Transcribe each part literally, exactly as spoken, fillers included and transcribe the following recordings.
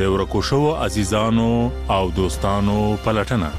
د ورکو شو عزیزانو او دوستانو پلټنه.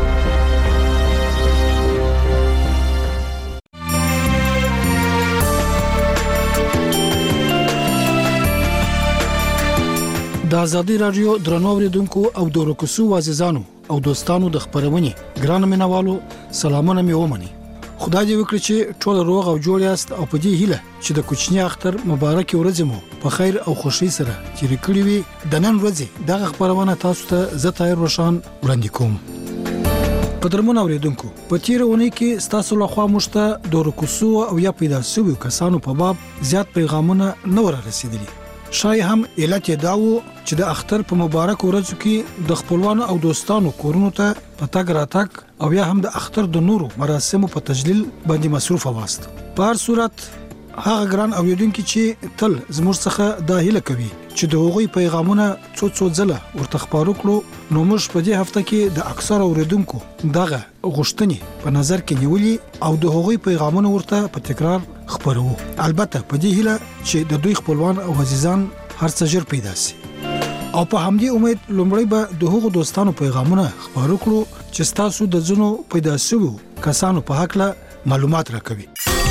د آزادی رادیو درنو اوریدونکو او د ورکو شو عزیزانو او دوستانو د خبرونې ګران مینوالو سلامونه مې ومني. خدای دې وکړي چې ټول روغ او جوړ یاست او په دې هیله چې د کوچنی اختر مبارک ورځ مو په خیر او خوشحالي سره تیر کړی وي. د نن ورځې دغه خبرونه تاسو ته زه طاهر روشان وړاندې کوم. قدرمن اوریدونکو په تیرونه کې ستاسو لخوا مشته د ورکو شو او یا پیدا شوی کسانو په باب زیات پیغامونه نه ورسېدلي. شای هم علت داو چې د اختر په مبارک ورځ کې د خپلوانو او دوستانو کورونو ته پتاګ راتګ او یا هم د اختر د نورو مراسمو په تجلیل باندې مصروف واست. په هر صورت هغه ګران اوریدونکو چې تل زموږ څخه د هیله کوي چې د هغوی پیغامونه څو څو ځله ورته خبرو کړو، نو موږ په دې هفته کې د اکثر اوریدونکو دغه غوښتنې په نظر کې نیولې او د هغوی پیغامونه ورته په تکرار خبرو. البته په دې هیله چې د دوی خپلوان او عزیزان هر څه ژر پیدا شي. او په همدې امید لومړی به د هغو دوستانو پیغامونه خبرو کړو چې تاسو د ځنو پیدا شوو کسانو په حق له معلومات راکوي.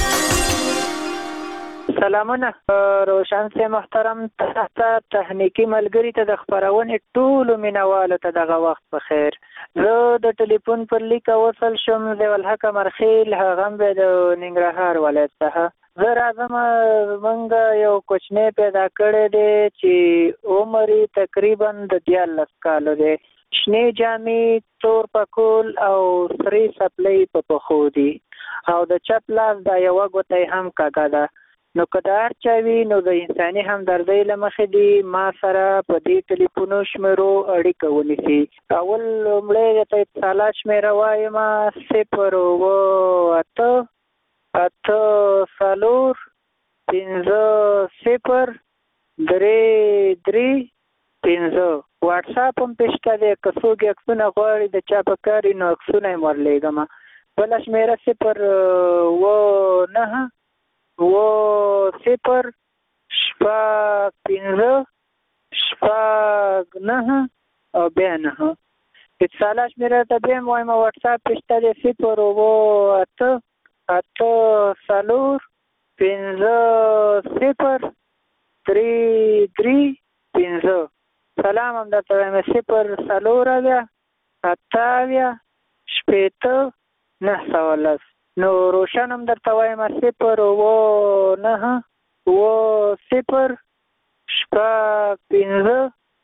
سلامونه روشن سي محترم تاسو تخنیکی ملګری ته د خبرونې ټول مینوالو ته دغه وخت په خیر. زه د ټلیفون پر لیک وصل شم د ولحق مرخیل هغه به د ننګرهار ولایت څخه. زه راځم موږ یو کوچنی پیدا کړی دی چې عمر تقریبا د دیارلس کالو دی. شنې جامې، تور پکول او سرې سپلۍ په پښو دي او د چپ لاس د یوه ګوتې هم کږه ده. نو کدار چاوي نو د انساني همدردۍ له مخې دی ما سره په دې ټلیفونو شمیرو اړیکه ونیسي. اول لومړی ته اتصالات شمیره وایم صفر اوه اته اته څلور پنځه صفر درې درې پنځه. واټساپ هم پې شته دی، که څوک یې عکسونه غواړي د چا په کار وي نو عکسونه یې ورلیږم. بله شمیره صفر اوه نهه اوه صفر شپږ پنځه شپږ نهه او بیا نهه. اتصالات شمیره ته بیا هم وایم واټساپ پې شته دی صفر اوه اته اته څلور پنځه صفر درې درې پنځه. سلام هم درته وایم صفر څلور اویا اته اویا شپېته نهه سوه لس. نو روشن هم درته وایم صفر اوه نهه اوه صفر شپږ پنځه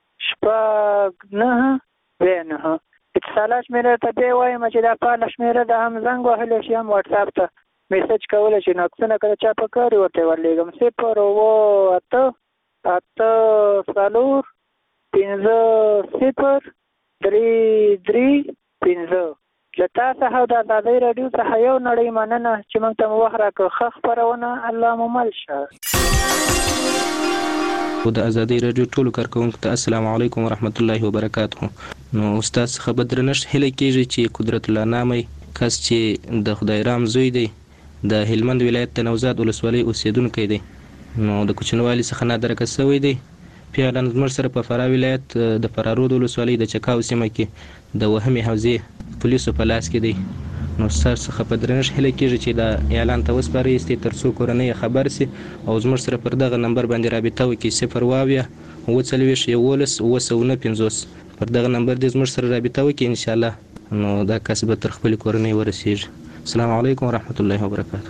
شپږ نهه بیا نهه. اتصالات شمیره ته بیا وایم چې دا فعاله شمیره ده، هم زنګ وهلی شي هم واټساپ ته میسج کولی شي نو عکسونه که د چا په کار ورته ورلیږم. صفر اوه اته اته څلور پنځه صفر درې درې پنځه. له تا څخه د آزادۍ راډیو څخه یو نړۍ مننه چې موږ ته مو وخت راکړ. ښه خپرونه الله مو مل شه. د آزادۍ راډیو ټولو کارکوونکو ته السلام علیکم ورحمت الله وبرکاته. نو استاد څخه به درنښت هیله کېږي چې قدرت الله نامې کس چې د خدای رام زوی دی د هلمند ولایت د نوزاد ولسوالۍ اوسیدونکی دی، نو د کوچنوالي څخه نادرکه شوی دی. پیاله زموږ سره په فراه ولایت د فرارود ولسوالۍ د چکاو سیمه کې د وهمې حوزې پولیسو په لاس کې دی. نو ستاسو څخه په درنښت هیله کېږي چې دا اعلان ته وسپارئ تر څو کورنۍ خبر سي او زموږ سره پر دغه نمبر باندې رابطه وکړي صفر اویا اووه څلوېښت یولس اووه سوه نه پنځوس. پر دغه نمبر دې زموږ سره رابطه وکړي ان شاء الله، نو دا کس به تر خپلې کورنۍ ورسیږي. السلام علیکم ورحمت الله وبرکاته.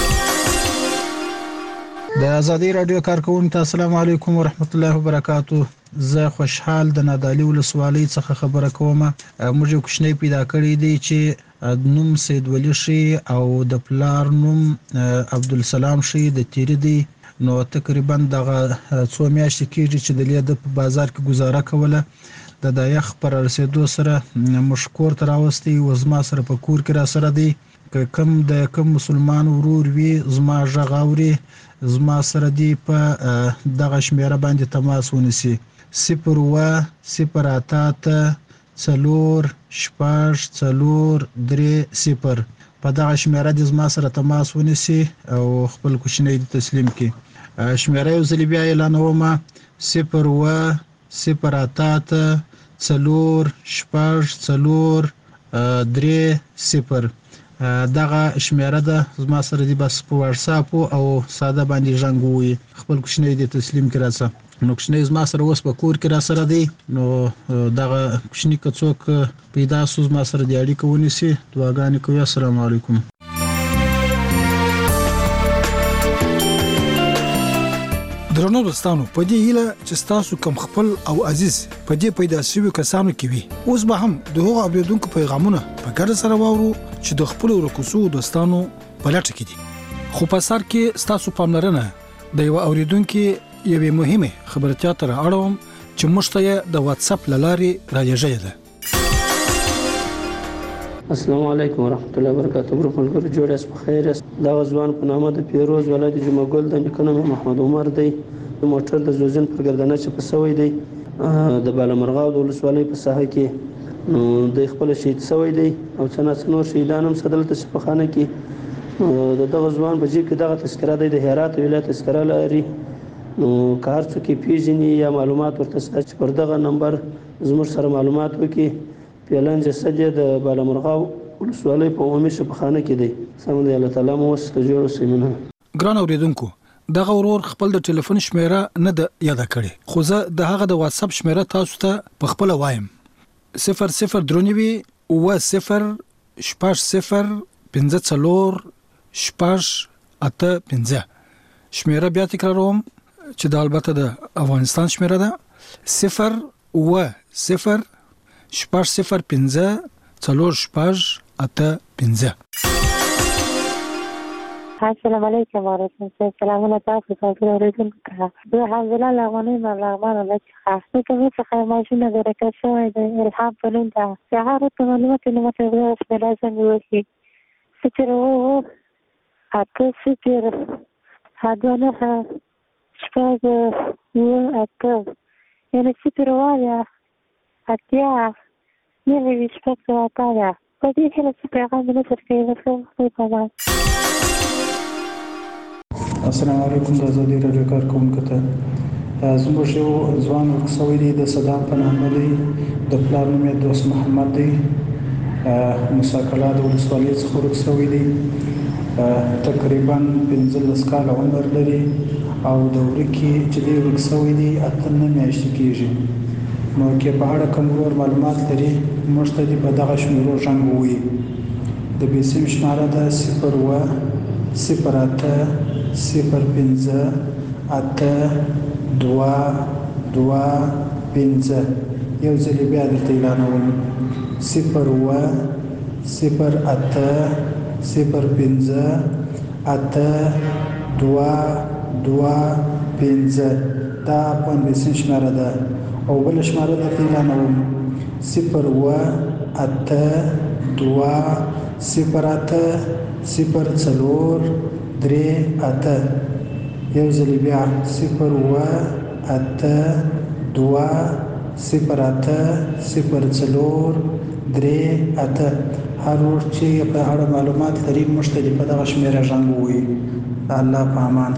د آزادۍ راډیو کارکوونکو ته السلام علیکم ورحمت الله وبرکاته. زه خوشحال د نادعلي ولسوالۍ څخه خبره کوم. موږ یو کوچنی پیدا کړی دی چې نوم سید ولی شي او د پلار نوم عبدالسلام شي د تیری دی. نو تقریبا دغه څو میاشتې کېږي چې د لید په بازار کې گزاره کوله. د دایخ پر رسیدو سره مشکور تر راوستي و زما سره په کور کې را سره دی. که کم د کم مسلمان ورور وي زما غږ اوري زما سره دی په دغه شمیره باندې تماس ونیسي صفر اووه صفر اته اته څلور شپږ څلور درې صفر. په دغه شمیره د زما سره تماس ونیسي او خپل کوچنی تسلیم کړي. شمیره یو ځل بیا اعلانوم صفر اووه صفر اته اته څلور شپږ څلور درې صفر. دغه شمیره ده زما سره دی بس په واتس اپ او ساده باندې ژوند وي. خپل کوشنۍ دې تسلیم کړه څه نو کوشنۍ زما سره اوس په کور کې را سره دی نو دغه کوشنۍ که څوک پیدا سو زما سره دی اړیکه ونیسي. دعاګانې کوي. السلام علیکم. درنو دوستانو په دې هیله چې تاسو کوم خپل او عزیز په دې پیدا شوی کسانو کې وي اوس به هم د هغو اوریدونکو پیغامونه په ګډه سره واورو چې د خپل ورکوسو دوستانو په لټه کې دي. خو په سر کې تاسو پاملرنه د یو اوریدونکو یوې مهمه خبرتیا تر اړوم چې مشته د واتس اپ لارې راځي ده. السلام علیکم ورحمت الله وبرکاته. برخل ګر جوړاس په خیر. دا ځوان په نامه د پیروز ولایت جمعه ګل د نکنه محمد عمر دی. موټر د زوزن پر ګردنه چې په سوي دی د بالامرغاو د ولسوالۍ په ساحه کې نو د خپل شهید سوي دی او څنګه څنور شهیدان هم صدلته په خانه کې د دغه ځوان په جیب کې دغه تذکره دی د هرات ولایت تذکره لري. نو کار څه کې پیژني یا معلومات ورته سچ پر دغه نمبر زموږ سره معلومات وکي. پیلان جسد د بالامرغاو ولسوالۍ په عمومي شفاخانه کې دی. سم دی الله تعالی مو وسته جوړ سیمنه. ګران اوریدونکو دغه ورور خپل د ټلیفون شمیره نه د یاد کړي خو زه د هغه د واتس اپ شمیره تاسو ته په خپل وایم صفر صفر درونوي او صفر شپږ صفر پنځه څلور شپږ اته پنځه. شمیره بیا تکراروم چې د البته د افغانستان شمیره ده صفر او صفر شپږ صفر پنځه څلور شپږ اته پنځه. السلام علیکم ورحمۃ اللہ. سلامونه تاسو ته ورسېږم. زه حمزه لغمنی ملغمان لچخه کومه څه ماشینه درکه شوې ده الهام پلون ده سهار ته معلومات نه مته ورس په لازم وي فکر وو اته فکر هدانه شپږ وو اته یعنی فکر وایا اتیا نه وی شپږ وایا په دې کې څه پیغام نه ترکي وسو په پاس. السلام علیکم. د ازادي راډیو کارکونکو ته زموږ یو ځوان ورکسوی دی د صدام په نامه دی د پلار نوم یې دوست محمد دی موسی کلا د ولسوالۍ څخه ورکسوی دی تقریبا پنځلس کاله عمر لري او د ورکې چې دی ورکسوی دی اته نه میاشتې کېږي. نو کې په اړه کوم ورور معلومات لري موږ ته دې په دغه شمیرو ژوند ووایي. د بیسیم شماره ده صفر اوه صفر اته صفر پنځه اته دوه دوه پنځه. یو ځل بیا درته اعلانوم صفر اوه صفر اته صفر پنځه اته دوه دوه پنځه. دا پنځه شماره ده او بل شماره درته اعلانوم صفر اوه اته دوه صفر اته صفر څلور درې اته. یو ځل بیا صفر اوه اته دوه صفر اته صفر څلور درې اته. هر ورځ چې په اړه معلومات لري موږ ته په دغه شمیره ژوند ووایي. الله په امان.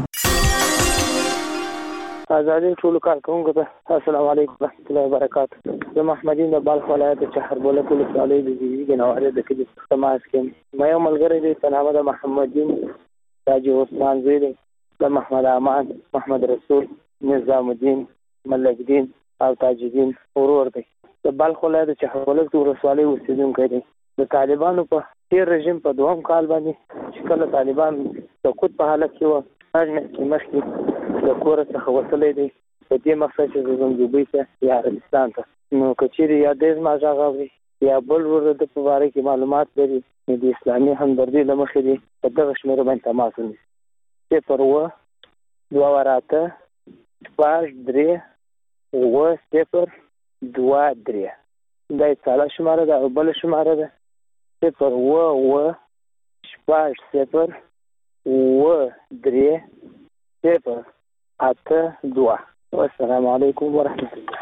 ازادي ټول کارکونکو ته السلام علیکم ورحمۃ اللہ وبرکاتہ. زه محمدین د بلخ ولایت چهربوله ولسوالۍ د زیږې نواره د کلي تماس کې مې یو ملګری دی په نامه د محمدین تاج عثمان زوی دی د محمد امان محمد رسول نظام الدین ملک دین او تاج الدین ورور دی. د بلخ ولایت چهربوله ولسوالۍ اوسیدونکی دی. د طالبانو په تیر رژیم په دوهم کال باندې چې کله طالبان سقوط په حالت کې وو هغه مخکې د کور څخه وصلې دی په دې مقصد چې زموږ دوبۍ ته یا عربستان ته نو کچېرې یا دیز ما ژغاوي یا بل ورته د په اړه کې معلومات لري د اسلامي همدردي لمخې دی په دغه شمیره باندې تماس ونیسي صفر اوه دوه اته شپږ درې اوه صفر دوه درې. دا یې څاله شماره ده او بله شماره ده صفر اوه اوه شپږ صفر اوه درې صفر اته دوه. والسلام علیکم ورحمۃ الله.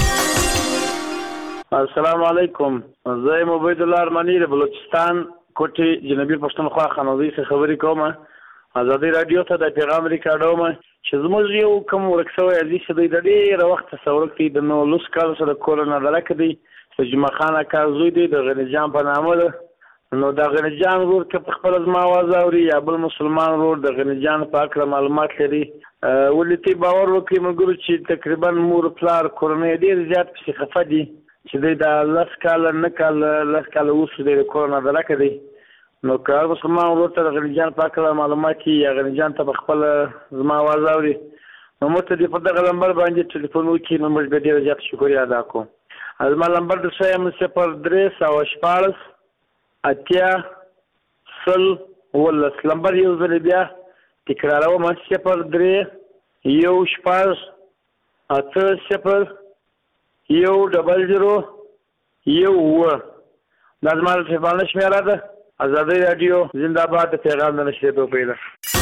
السلام علیکم. زه یم عبید الله ارمنی د بلوچستان کوټې جنوبي پښتونخوا خانوزي څخه خبرې کوم ازادي رادیو ته د پیغام ریکارډوم چې زموږ یو کوم ورک شوی عزیز دی د ډېره وخته څورک دی د نو لوس کال سره کورونه درک دی چې جمعه خان اکا زوی دی د غنی جان په نامه ده نو د غنی جان ورور که په خپل زما आवाज اوري یا بل مسلمان ورور د غنی جان په اړه معلومات لري ولې باور وکړي موږ چې تقریبا مور پلار کورونه ډېر زیات په خفه دي چې د لاس کال نه کال لاس کال اوس د کورونه درک دی نو که مسلمان ورور ته د غنی جان په اړه معلومات یا غنی جان ته خپل زما आवाज اوري نو مته د په دغه نمبر باندې ټلیفون وکړي نو موږ به ډېر زیات شکریا ادا کوو. زما نمبر د سیم صفر درې سوه شپاړس اتیا سل ولس نمبر یو ځل بیا تکراروم صفر درې یو شپاړس اته صفر یو ډبل زیرو یو اووه دا زما د ټلیفون شمېره ده. ازادي رادیو زنده باد د پیغام د نشریدو پیدا.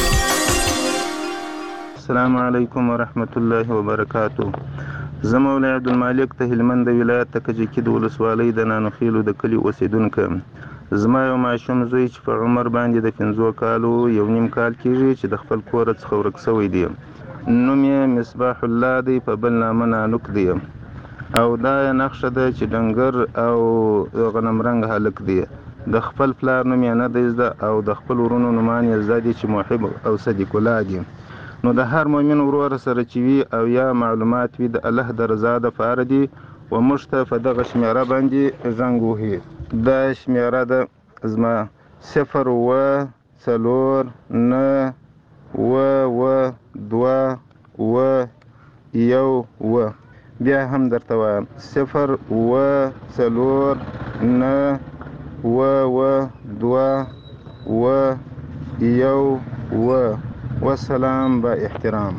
السلام علیکم ورحمت الله وبرکاته. زه مولوی عبدالمالک د هلمند ولایت د کجکي د ولسوالۍ د نانوخیلو د کلي اوسیدونکی یم. زما یو ماشوم زوی چې په عمر باندې د پنځو کالو یو نیم کال کېږي چې د خپل کوره څخه ورک شوی دی. نوم یې مصباح الله دی په بل نامه نانوک دی او دا نقشه ده چې ډنګر او غنمرنګ هلک دی. د خپل پلار نوم یې نه دی زده او د خپل ورونو نومان یې زده دي چې محب او صدیق الله دي. نو د هر مؤمن ورور سره چې وي او یا معلومات وي د الله د رضا دپاره دي و موږ ته په دغه شمېره باندې زنګ وهي. دا شمېره ده زما صفر اووه څلور نه اووه اووه دوه اووه یو اووه. بیا هم درته وایم صفر اووه څلور نه اووه اووه دوه اووه یو اووه. والسلام با احترام.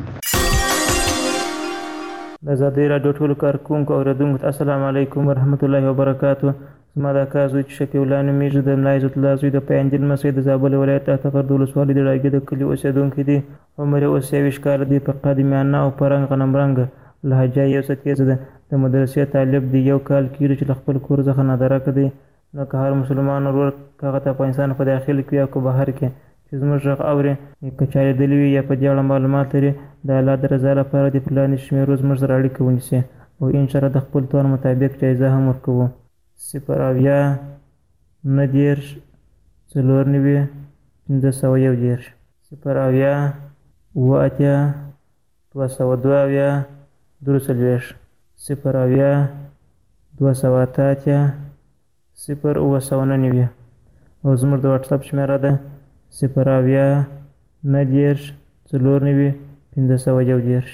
د ازادي راډیو ټولو کارکوونکو او اوریدونکو ته السلام علیکم ورحمت الله وبرکاتو. زما د اکا زوی چې شفیع الله نومیږي د ملا عزت الله زوی د پیانجل مسجد د زابل ولایت اتغر د ولسوالۍ د ډاګې د کلي اوسېدونکی دی. عمر یې اوس یویشت کاله دی. په قادمیانه او په رنګ غنمرنګه لهجه یې اوسه تیزه ده. د مدرسې طالب دی. یو کال کېږي چې له خپل کور څخه نادرکه دی. نو که هر مسلمان ورور که هغه ته افغانستان په داخل کې یا که بهر کې چې زموږ غږ اوري که چا لیدلي وي یا په دې اړه معلومات لري د الله د رضا لپاره د په لاندې شمېرو زموږ سره اړیکه ونیسي او انشاءالله د خپل توان مطابق جایزه هم ورکوو. صفر اویا نهه دېرش څلور نوي پنځه سوه یو دېرش صفر اویا اووه اتیا دوه سوه دوه اویا درې څلوېښت صفر اویا دوه سوه اته اتیا صفر اووه سوه نهه نوي او زموږ د واټساپ شمېره ده صفر اویا نهه دېرش څلور نوي پنځه سوه یو دېرش.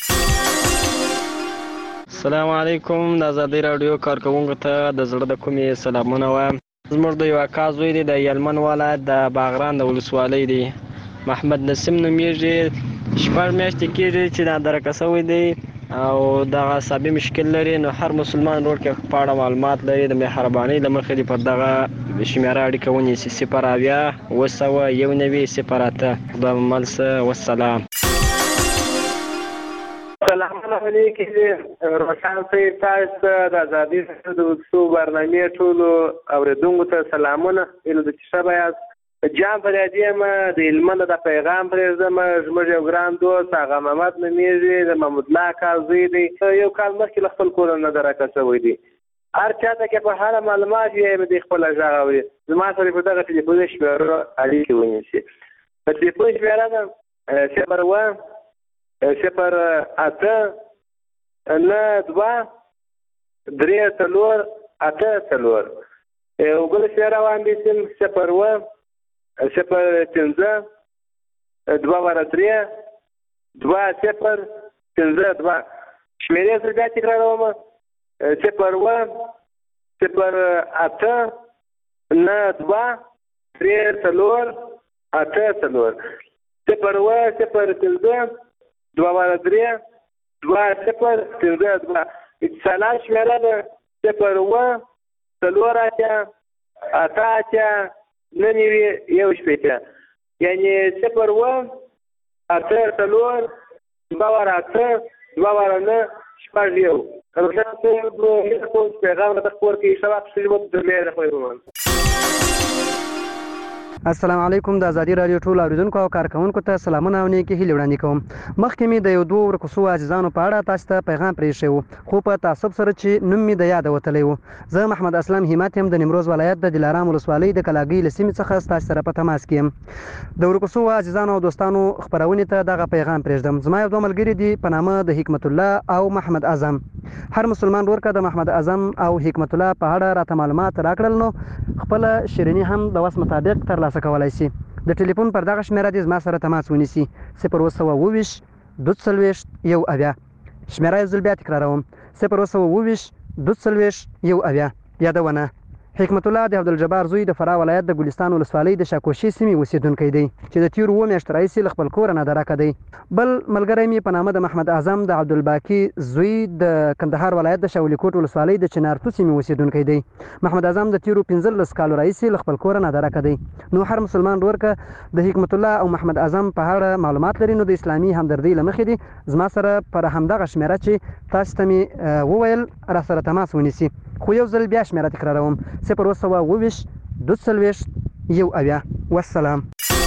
السلام علیکم. د ازادي راډیو کارکوونکو ته د زړه د کومې سلامونه وایم. زموږ د یو اکا زوی دی د هلمند ولایت د باغران د ولسوالۍ دی. محمد نسیم نومیږي. شپږ میاشتې کېږي چې نادرکه شوی دی او دغه اعصابي مشکل لري. نو هر مسلمان ورور کې په اړه معلومات لري د مهربانۍ له مخې دې پر دغه شمېره اړیکه ونیسي صفر اویا اووه سوه یو نوي صفر اته. خدای مو مل شه. والسلام. سلامونه علیکم. روشن صاحب تاسو ته د ازادي راډیو د وڅو برنامې ټولو اورېدونکو ته سلامونه. هیله ده چې ښه به یاست. جان فریادي یم د هلمند د پیغام پرېږدم. زموږ یو ګران دوست هغه محمد نومیږي د محمود الله اکا زوی دی. یو کال مخکې له خپل کوره نادرکه شوی دی. هر چاته کې په هره معلومات وي به د خپله غږ اوري. زما سره په دغه ټلیفون شمېرو اړیکې ونیسي. په ټلیفون شمېره ده صفر اووه صفر اته نه دوه درې څلور اته څلور. یو بل شمېره واخیستم صفر اووه صفر پنځه دوه واره درې دوه صفر پنځه دوه. شمېرې زه بیا تکراروم صفر اووه صفر اته نه دوه درې څلور اته څلور صفر اووه صفر پنځه دوه واره درې دوه صفر پنځه دوه. اتصالات شمېره ده صفر اووه څلور اتیا اته اتیا نه نوي یو شپېته. یعنې صفر اووه اته څلور دوه واره اته دوه واره نه شپږ یو. روشن صاحب هیله کوم چې پیغام راته خپور کړي. ښه وخت ښه ژوند د مې د خدای په امان. السلام علیکم. د ازادي رادیو ټول اوریدونکو او کارکونکو ته سلامونه او نیکی هیلې وړاندې کوم. مخکې مې د یو دوه ورکوسو عزیزانو په اړه تاسو ته پیغام پرېښی و، خو په تعصب سره چې نوم مې د یاده وتلی و. زه محمد اسلم همت یم، د نیمروز ولایت د دلارام ولسوالۍ د کلاګۍ له سیمې څخه ستاسو سره په تماس کې یم. د ورکوسو عزیزانو او دوستانو خپرونې ته دغه پیغام پرېږدم. زما یو دوه ملګري دي په نامه د حکمت الله او محمد اعظم. هر مسلمان ورور که د محمد اعظم او حکمت الله په اړه راته معلومات راکړل نو خپله شیریني هم د وس مطابق ترلاسه کولی شي. د ټلیفون پر دغه شمیره دې زما سره تماس ونیسي: صفر اووه سوه اووه ویشت دوه څلوېښت یو اویا. شمیره یو ځل بیا تکراروم: صفر اووه سوه اووه ویشت دوه څلوېښت یو اویا. یادونه: حکمت الله د عبدالجبار زوی د فراه ولایت د ګلستان ولسوالۍ د شاکوشي سیمې اوسېدونکی دی چې د تېرو اووه میاشتو راهیسې له خپل کوره نادرکه دی. بل ملګری مې په نامه د محمد اعظم د عبدالباقي زوی د کندهار ولایت د شاولي کوټ ولسوالۍ د چنارتو سیمې اوسېدونکی دی. محمد اعظم د تېرو پنځلس کالو راهیسې له خپل کوره نادرکه دی. نو هر مسلمان ورور که د حکمت الله او محمد اعظم په اړه معلومات لري نو د اسلامي همدردۍ له مخې دې زما سره پر همدغه شمیره چې تاسو ته مې وویل را سره تماس ونیسي. خو یو ځل بیا شمیره تکراروم: صفر اووه سوه اووه ویشت دوه څلوېښت یو اویا. والسلام.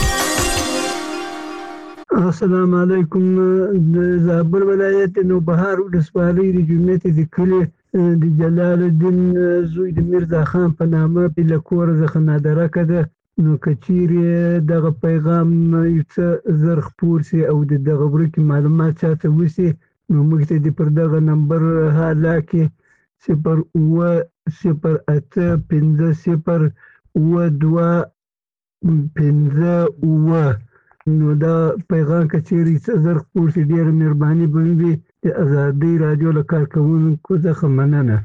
السلام علیکم. د زابل ولایت نوبهار ولسوالۍ د جومات د کلي د جلال الدین زوی د میرزا خان په نامه له کوره څخه نادرکه ده. نو که چیرې دغه پیغام یو څه زر خپور سي او د دغه ورکې معلومات چاته وسي نو موږ ته دې پر دغه نمبر حالا کې صفر اووه صفر اته پنځه صفر اووه دوه پنځه اووه نو دا پیغام که چیرې څه زر خپور سي ډېره مهرباني به وي. د ازادۍ راډیو له کارکوونکو څخه مننه.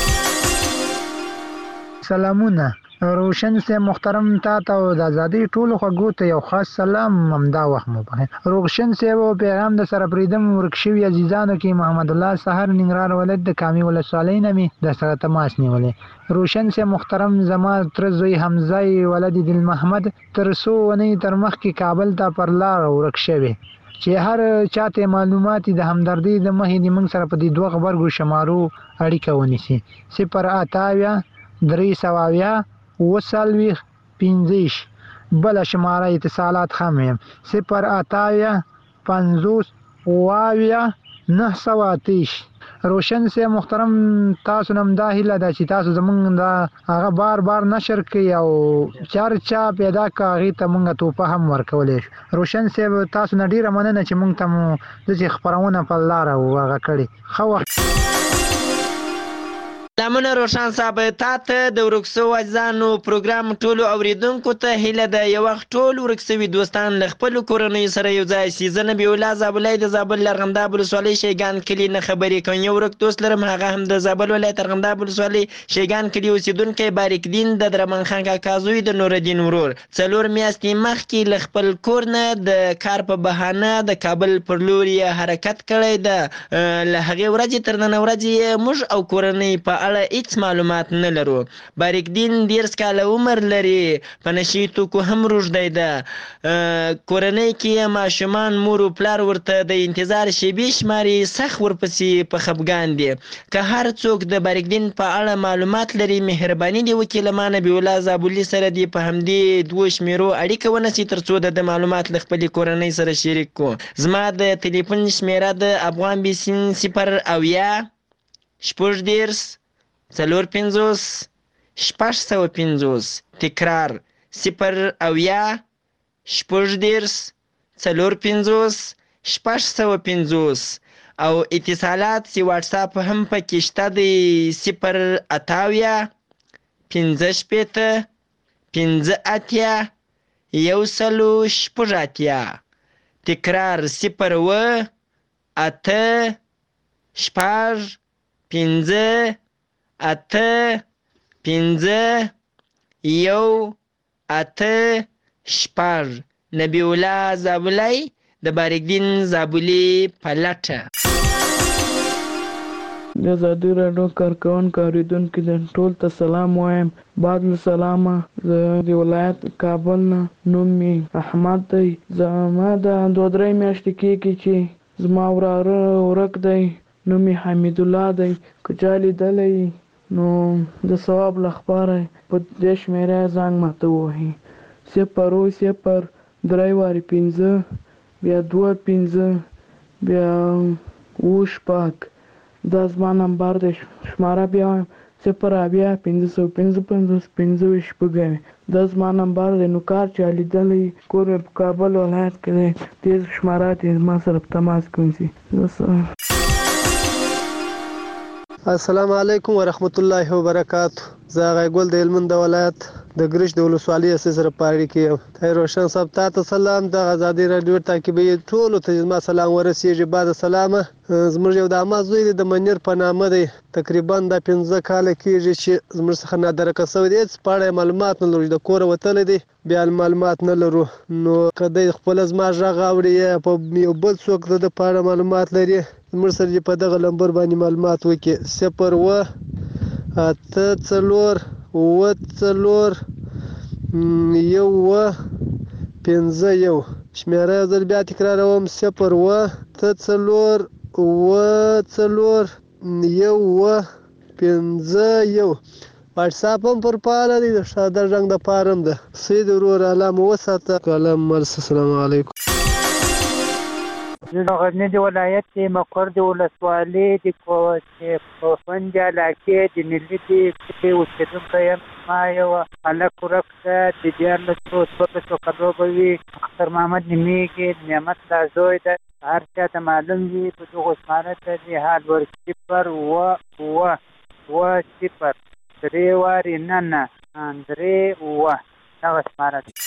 سلامونه. روشن سے محترم تا ته د ازادۍ ټولو خوږو ته یو خاص سلام همدا وخت مو بخیر. روشن سے و پیغام د سره پریدم ورک شوي عزیزانو کې محمد الله سحر ننګرهار ولایت د کامي ولسوالۍ نه مې د سره تماس نیولې. روشن سے محترم زما تر زوی حمزه ولد دل محمد تر څو ونې تر مخکې کابل ته پر لار ورک شوی چې هر چاته معلومات د همدردۍ د مخې د موږ سره په دې دوه غبرګو شمارو اړیکه ونیسي: صفر اته اویا درې سوه اویا اووه څلوېښت پنځه. بله شماره اتصالات هم یم: صفر اته اویا پنځوس اووه اویا نهه سوه اته. روشن سے محترم تاسو نم دا هیله ده چې تاسو زمونږ دا هغه بار بار نشر کړئ او چرچا پیدا کړه هغې ته مونږ توپه هم ورکولی شو. روشن صاحب تاسو نه ډېره مننه چې مونږ ته مو داسې خپرونه په لاره هغه کړې. ښه وخت. سلامونه روشن صاحب، تا ته د ورک سوو عزیزانو پروګرام ټولو اوریدونکو ته هیله ده یو وخت ټول ورک سوي دوستان له خپلو کورنیو سره یو ځای شي. زه نبي الله زابلی د زابل ارغنداب ولسوالۍ شیګان کلي نه خبرې کوم. یو ورک دوست لرم هغه هم د زابل ولایت ارغنداب ولسوالۍ شیګان کلي اوسېدونکی باریک دین د درمان خان کاکا زوی د نورالدین ورور. څلور میاشتې مخکې له خپل کور نه د کار په بهانه د کابل پر لور یې حرکت کړی ده. له هغې ورځې تر نن ورځې موږ او کورنۍ په اړه هیڅ معلومات نه لرو. باریک دین ډېر کاله عمر لري، په نشي توکو هم روږدی ده. کورنۍ کې ماشومان مور و پلار ورته د انتظار شیبې شماري، سخت ورپسې په خفګان دي. که هر څوک د باریک دین په اړه معلومات لري مهرباني دې وکړي له ما نبي الله زابلي سره دې په همدې دوو شمیرو اړیکه ونیسي تر څو د معلومات له خپلې کورنۍ سره شریک کړو. زما د تلیفون شمیره د افغان بیسین صفر اویا شپږ دېرش څلور پنځوس شپږ سوه پنځوس. تکرار: صفر اویا شپږ دېرش څلور پنځوس شپږ سوه پنځوس. او اتصالات سی واټساپ هم پکې شته دی: صفر اته اویا پنځه شپېته پنځه اتیا یو سلو شپږ اتیا. تکرار: صفر اوه اته شپږ پنځه اته پنځه یو اته شپږ. نبی الله زابلی د باریک دین زابلي په لټه. د ازادي راډیو کارکوونکو اورېدونکو ته ټول ته سلام وایم. بعد له سلامه زه د ولایت کابل نه، نوم مې احمد دی. زما د دوه درې میاشتې کېږي چې زما وراره ورک دی، نوم یې حمید الله دی. که چا لیدلی نو د ثواب لپاره په دې شمېره زنګ ماته ووهي: صفر اوه صفر درې وارې پنځه بیا دوه پنځه بیا اوه شپږ دا زما نمبر دی. شماره بیا وایم صفر اویا پنځه سوه پنځه پنځوس پنځه ویشت شپږ دا زما نمبر دی. نو کار چا لیدلی کور مې په کابل ولایت کې دی دې شماره ته زما سره په تماس کې ونیسي. السلام علیکم ورحمت الله وبرکاتو. زه هغه ګل د هلمند ولایت د ګرش د ولسوالۍ سره په اړیکه یم. طاهر روشن صاحب تاسو سلام. د ازادي رادیو تعقیبي ټولو ته زما سلام ورسیږي. بعد سلامه زموږ یو د عامه زوی دی د منیر په نامه دی. تقریبا د پنځه کاله کېږي چې زموږ څخه نادرکه شوی دی. هېڅ په اړه معلومات نه لرو. د کوره وتلی دی بیا معلومات نه لرو. نو که دی خپله زما غږ اوري یا په یو بل څوک د ده په اړه معلومات لري زموږ سره دې په دغه نمبر باندې معلومات وکړي. صفر اوه اته څلور اوه څلور یو اوه پنځه یو. شمېره یو ځل بیا تکراروم صفر اوه اته څلور اوه څلور یو اوه پنځه یو. واټساپ هم پر فعاله دی. د ساده رنګ دپاره هم ده. سید ورور الله مو وساته. کلام مرسه. السلام علیکم. زه د غزني ولایت د مقر د ولسوالۍ د کوفند علاقې د ملي د کې اوسېدونکی یم. ما یو هلک ورک ده د دیارلسو څوارلسو کلو به وي. اختر محمد نومېږي. نعمت الله زوی ده. هر چا ته معلوم وي په دغو شماره ته د حال ور صفر اوه اوه اوه صفر درې وارې نه نه درې اوه دغه شماره ده.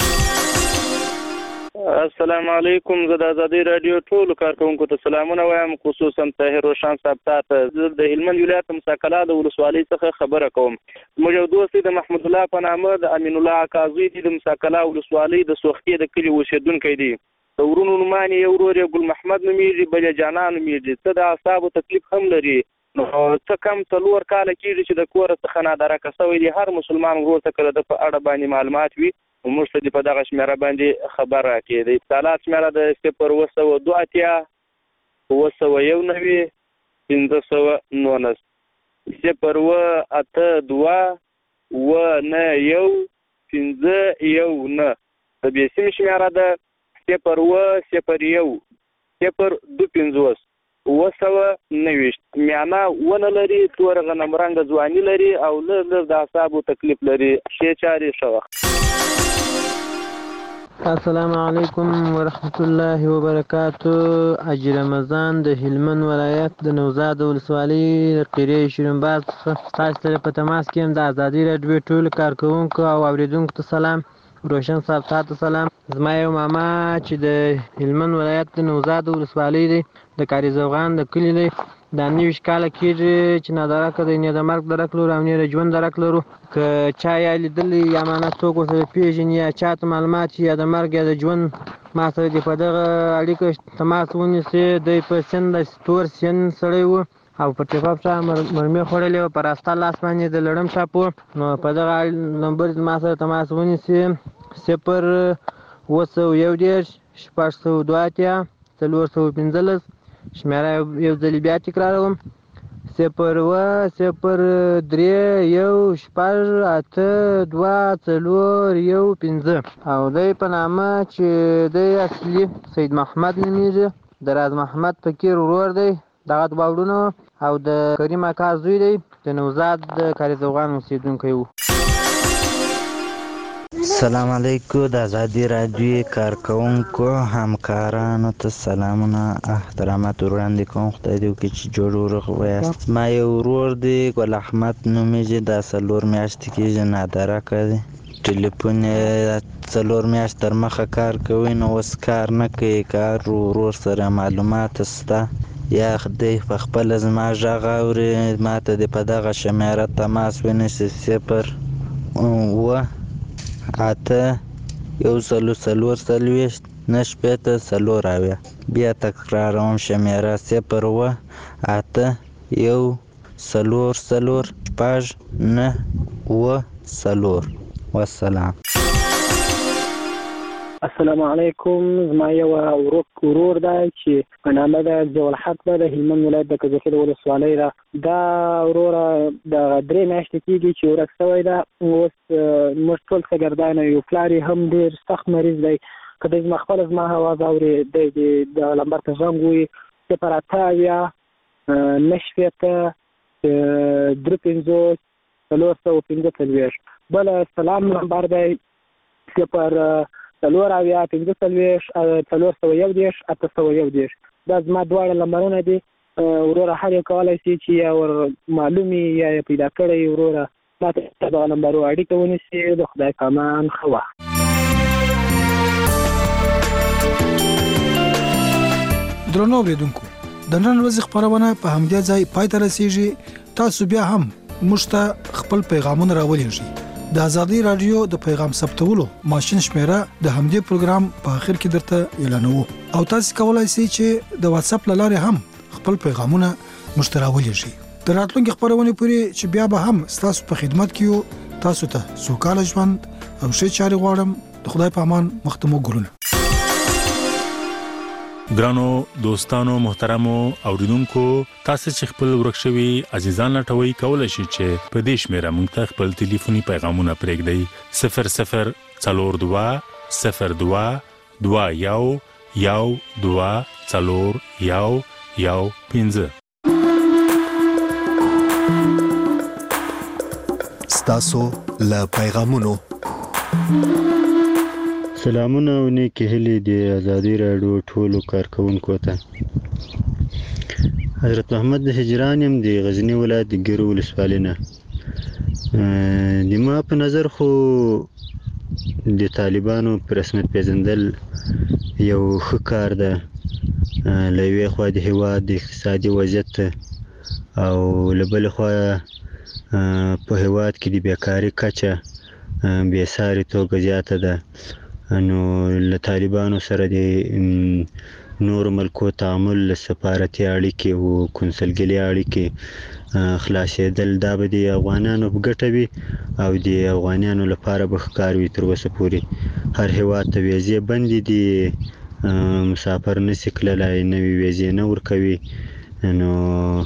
السلام علیکم. زه د ازادي راډیو ټولو کارکوونکو ته سلامونه وایم، خصوصا طاهر روشن صاحب ته. زه د هلمند ولایت مساکلا د ولسوالۍ څخه خبره کوم. زموږ یو دوست دی د محمود الله په نامه د امین الله اکا زوی دی. د مساکلا ولسوالۍ د سوختې د کلي اوسېدونکی دی. د ورونو نومان یې یو ورور یې ګل محمد نومېږي، بل یې جانا نومېږي. څه د اعصابو تکلیف هم لري. نو څه کم څلور کاله کېږي چې د کوره څخه نادرکه شوی دی. هر مسلمان ورور ته که د ده په اړه باندې معلومات وي موږ ته دې په دغه شمېره باندې خبر راکړي. د اتصالات شمېره د صفر اوه سوه دوه اتیا اوه سوه یو نوي پنځه سوه نولس صفر اوه اته دوه اوه نه یو پنځه یو نه. د بیسیم شمېره ده صفر اوه صفر یو صفر دوه پنځوس اوه سوه نوېشت. میانه ونه لري، تور غنم رنګه ځواني لري او لږ لږ د اعصابو تکلیف لري. ښې چارې ښه وخت. السلام علیکم ورحمت الله وبرکاتو. حاجي رمضان د هلمند ولایت د نوزاد ولسوالۍ د قریه شیرینباز څخه تاسو سره په تماس کې یم. د ازادي راډیو ټولو کارکوونکو او اورېدونکو ته سلام. روشن صاحب تاسو سلام. زما یو ماما چې د هلمند ولایت د نوزاد ولسوالۍ دی د کاري زوغان د کلي دی. دا نویشت کاله کېږي چې نادرکه دی. نه د مرګ درک لرو او نه د ژوند درک لرو. که چا یا لیدلی یا معنا څوک ورسره پېژني یا چا ته معلومات یا د مرګ یا د ژوند ما سره دې په دغه اړیکه تماس ونیسي. دی په سن د تور سن سړی و او په ټیپاپ چا مرمۍ خوړلې وه. په راسته لاس باندې د لړم ټاپ و. نو په دغه نمبر ما سره تماس ونیسي. صفر اوه سوه یو دېرش شپږ سوه دوه اتیا څلور سوه پنځلس. شمېره یو ځلې بیا تکراروم صفر اوه صفر درې یو شپږ اته دوه څلور یو پنځه. او دی په نامه چې دی اصلي سید محمد نومېږي. د راز محمد فقیر ورور دی. دغه دوه وروڼه او د کریم اکا زوی دی. د نوزاد د کاري زوغان اوسېدونکی و. السلام علیکم. د ازادي راډیو کارکوونکو همکارانو ته سلامونه احترامات وړاندې کوم. خدای دې وکړي چې جوړ ورغ ویاست. ما یو ورور دی ګل احمد نومېږي. دا څلور میاشتې کېږي نادرکه دی. ټلیفون یې څلور میاشت تر مخه کار کوي نو اوس کار نه کوي. کار ورور سره معلومات شته یا دی په خپله زما غږ اوري ما ته دې په دغه شمېره تماس ونیسي. صفر اوه اته یو سلو څلور څلوېښت نه شپېته څلور اویا. بیا تکراروم شمېره صفر اوه اته یو څلور څلور شپږ نه اوه څلور. والسلام. السلام علیکم. زما یو ورک ورور دی چې په نامه ده ضیاءالحق ده، د هلمند ولایت د کجکي ولسوالۍ ده. دا وروره د درې میاشتې کېږي چې ورک شوی ده. اوس موږ ټول شاګردان یو، پلار یې هم ډېر سخت مریض دی. که دی زما خپله زما اواز اوري، دی د لمبر ته زنګ ووایي صفر اته اویا نهه شپېته درې پنځوس څلور سوه پنځه څلوېښت. بله سلام نمبر دی صفر څلور اویا پنځه څلوېښت څلور سوه یو دېرش اته سوه یو دېرش. دا زما دواړه نمبرونه دي. وروره هر یو کولی شي چې یا ور معلوم یا یې پیدا کړی وروره ما ته دغه نمبرو اړیکه ونیسي. د خدای په امان، ښه وخت. درنو اورېدونکو، د نن ورځې خپرونه په همدې ځای پای ته رسېږي. تاسو بیا هم موږ ته خپل پیغامونه راولېږئ. د ازادي رادیو د پیغام ثبتولو ماشين شمیره د همدې پروګرام په اخر کې درته اعلانوو، او تاسو کولای شئ چې د واتس اپ لارې هم خپل پیغامونه مشتراولېږئ. تر راتلونکي خبرونه پورې چې بیا به هم تاسو په خدمت کې یو. تاسو ته سوکاله ژوند او ښه چارې غواړم. د خدای په امان، مختمو ګلونه. ګرانو دوستانو محترمو اوریدونکو، تاسو چې خپل ورکشوي عزیزان لټوي کولای شئ چې په دې شمیره مونږ ته خپل ټلیفوني پیغامونه پرېږدئ. صفر صفر څلور دوه صفر دوه دوه یو یو دوه څلور یو یو پنځه. ستاسو له پیغامونو سلامونه او نیکی هیلې د ازادي راډیو ټولو کارکونکو ته. حضرت محمد د هجران يم د غزنی ولایت د ګیرو ولسوالۍ نه. د ما په نظر خو د طالبانو په رسمیت پیژندل یو ښه کار ده. له یوې خوا د هېواد د اقتصادي وضعیت او له بلې خوا په هېواد کې د بیکاري کچه بې ساري توګه زیاته ده. نو له طالبانو سره د نورو ملکو تعامل، له سفارتي اړیکې او کنسلګرۍ اړیکې خلاصېدل، دا به د افغانانو په ګټه وي او د افغانانو لپاره به ښه کار وي. تر اوسه پورې هر هېواد ته ویزې بندې دي، مسافر نشي تللی، نوې ویزې نه ورکوي. نو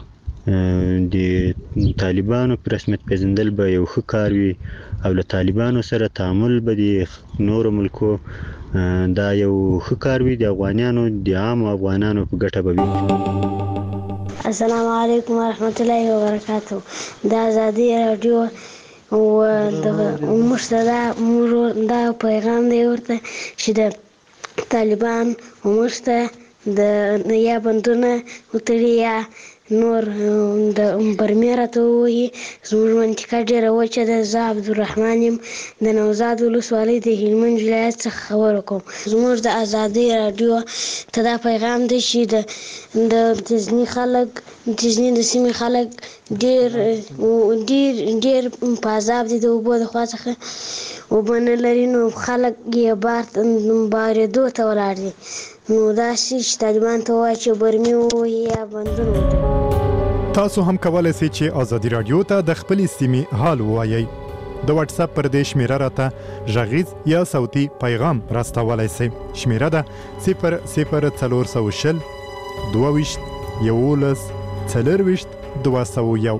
د طالبانو په رسمیت پیژندل به یو ښه کار وي او له طالبانو سره تعامل به د نورو ملکو دا یو ښه کار وي، د افغانانو د عامو افغانانو په ګټه به وي. السلام علیکم ورحمت الله وبرکاتو. د ازادي رادیو او د موږ دا پیغام دی ورته چې د طالبان موږ ته د یا بندونه وتړي یا نور د برمې راته ووایي. زموږ منطقه ډېره وچه ده. زه عبدالرحمن یم، د نوزاد ولسوالۍ د هلمند ولایت څخه خبره کوم. زموږ د ازادۍ راډیو ته دا پیغام دی چې د غزني خلک، غزني د سیمې خلک ډېر ډېر ډېر په عذاب دي د اوبو د خوا څخه. اوبه نه لري، نو خلک یې بار بارېدو ته ولاړ دي. نو داسې چې طالبان ته ووایي چې برمې ووایي یا بندونه وتړي. تاسو هم کولای شئ چې ازادي رادیو ته د خپلې سیمې حال ووایئ. د واتس اپ پر دې شمیره راته غږیز یا صوتي پیغام راستولی شئ. شمیره ده صفر صفر څلور سوه شل دوه ویشت یولس څلرویشت دوه سوه یو.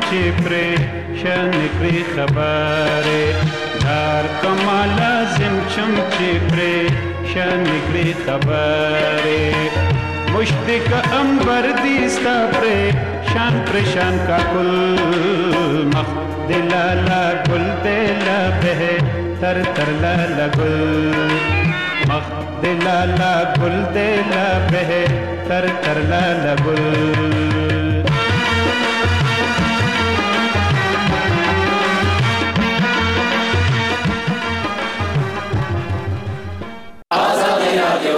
چې پرې شنکړي خبرې دار کما لازم چم چې پرې شنکړي خبرې مشتق انبر دي ستا پرې شان پرشان کا کل مخ دلالا گل دلا بہ تر تر لالا گل مخ دلالا گل دلا بہ تر تر لالا گل آزادی رادیو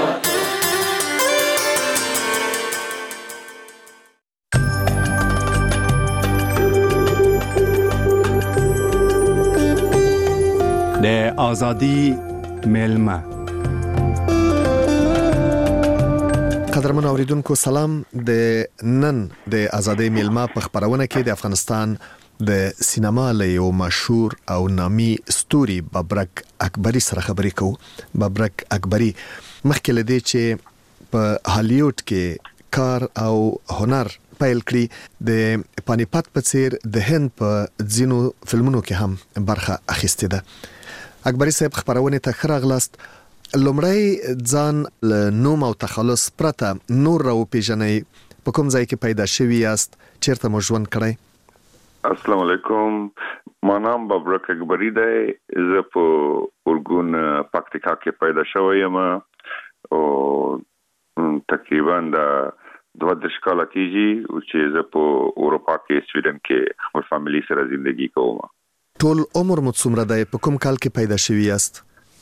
د آزادی میلمه. قدرمن اوریدونکو سلام. د نن د آزادی میلمه په خبرونه کې د افغانستان د سینما له یو مشهور او نامي ستوري ببرک اکبری سره خبرې کوو. ببرک اکبری مخکې له دې چې په هالیوډ کې کار او هنر پیل کړی د پانیپت په څیر د هند په ځینو فلمونو کې هم برخه اخیستې ده. اکبری صاحب خبرونه ته خراغلاست. لومړی ځان له نوم او تخلص پرته نور راو پیژنې، په کوم ځای کې پیدا شوی یاست، چیرته مو ژوند کړی؟ السلام علیکم، ما نام ببرک اکبری دی. زه په اورګون پکتیکا کې پیدا شوی یم او تقریبا د دوه دېرش کاله کېږي چې زه په اروپا کې سویډن کې خپل فامیلی سره ژوندګي کوم. ټول عمر مو څومره دی؟ په کوم کال کې پیدا شوی یاست؟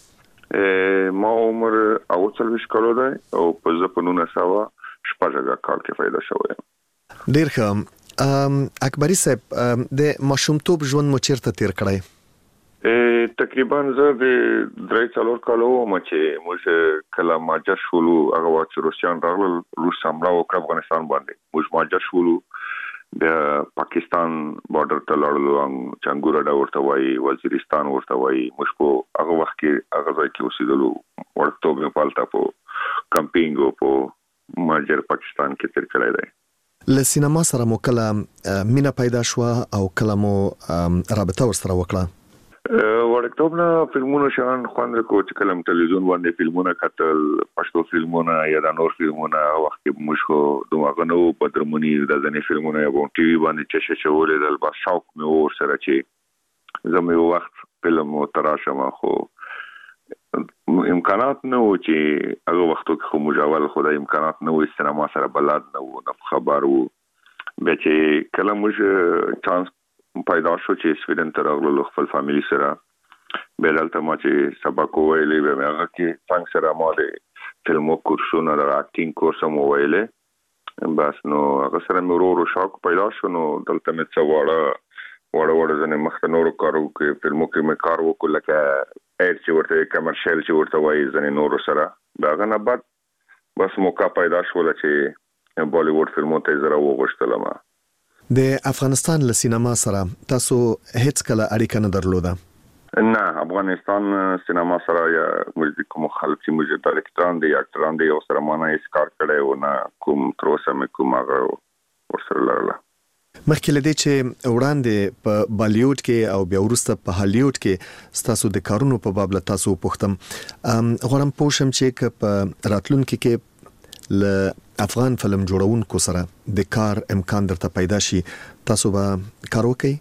ما عمر اوه څلوېښت کاله دی او په زه په نولس سوه شپږ کال کې پیدا شوی یم. ډېر ښه. اکبری صاحب د ماشومتوب ژوند مو چیرته تیر کړی؟ تقریبا زه د درې څلور کاله وم چې موږ کله مهاجر شولو. هغه وخت چې روسیان راغلل، روس حمله وکړه افغانستان باندې، موږ مهاجر شولو. د پاکستان بارډر ته لاړلو، چنګور اډه ورته وایي، وزیرستان ورته وایي. موږ په هغه وخت کې هغه ځای کې اوسېدلو. وړکتوب مې پالته په کمپینګ او په مهاجر پاکستان کې تیر کړی دی. له سینما سره مو کله مینه پیدا شوه او کله مو رابطه ورسره وکړه؟ وړکتوب نه فلمونو شان خوند کو چې کله ټلویزیون باندې فلمونه کتل، پښتو فلمونه یا د نور فلمونه. وخت کې موږ خو دماغه نو بدرمنی د ځنې فلمونه یا ټي وي باندې چې شولې د بس شوق مې ور سره چې زموږ یو وخت فلم او تراشه ما خو امکانات نه و چې هغه وختو کې خو مجاول خدای امکانات نه و، سینما سره بلد نه و، نه خبر و. به چې کله موږ چانس پیدا شو چې سویډن ته راغلو خپل فامیلی سره، به دلته ما چې سبق وویلې به هغه کې څنګه سره ما د فلمو کورسونه د اکټینګ کورس مو ویلې. بس نو هغه سره مې ورو ورو شوق پیدا شو. نو دلته مې څه واړه واړه واړه ځنې مخته نورو کارو کې فلمو کې مې کار وکړ، لکه اډ چې ورته کمرشل چې ورته وایي ځنې نورو سره. د هغه نه بعد بس موقع پیدا شوله چې بالیووډ فلمو ته زه راوغوښتلم. د افغانستان له سینما سره تاسو هیڅ کله اړیکه نه درلوده؟ نه، افغانستان سینما سره یا موږ کوم خلک چې موږ ډایرکټران دي یا اکټران دي او سره ما نه هیڅ کار کړی و نه کوم تر اوسه مې کوم هغه ورسره لرله. مخکې له دې چې وړاندې په بالیوډ کې او بیا وروسته په هالیوډ کې ستاسو د کارونو په باب له تاسو وپوښتم، غواړم پوه شم چې که په راتلونکي کې له افغان فلم جوړونکو سره د کار امکان درته پیدا شي، تاسو به کار وکړئ؟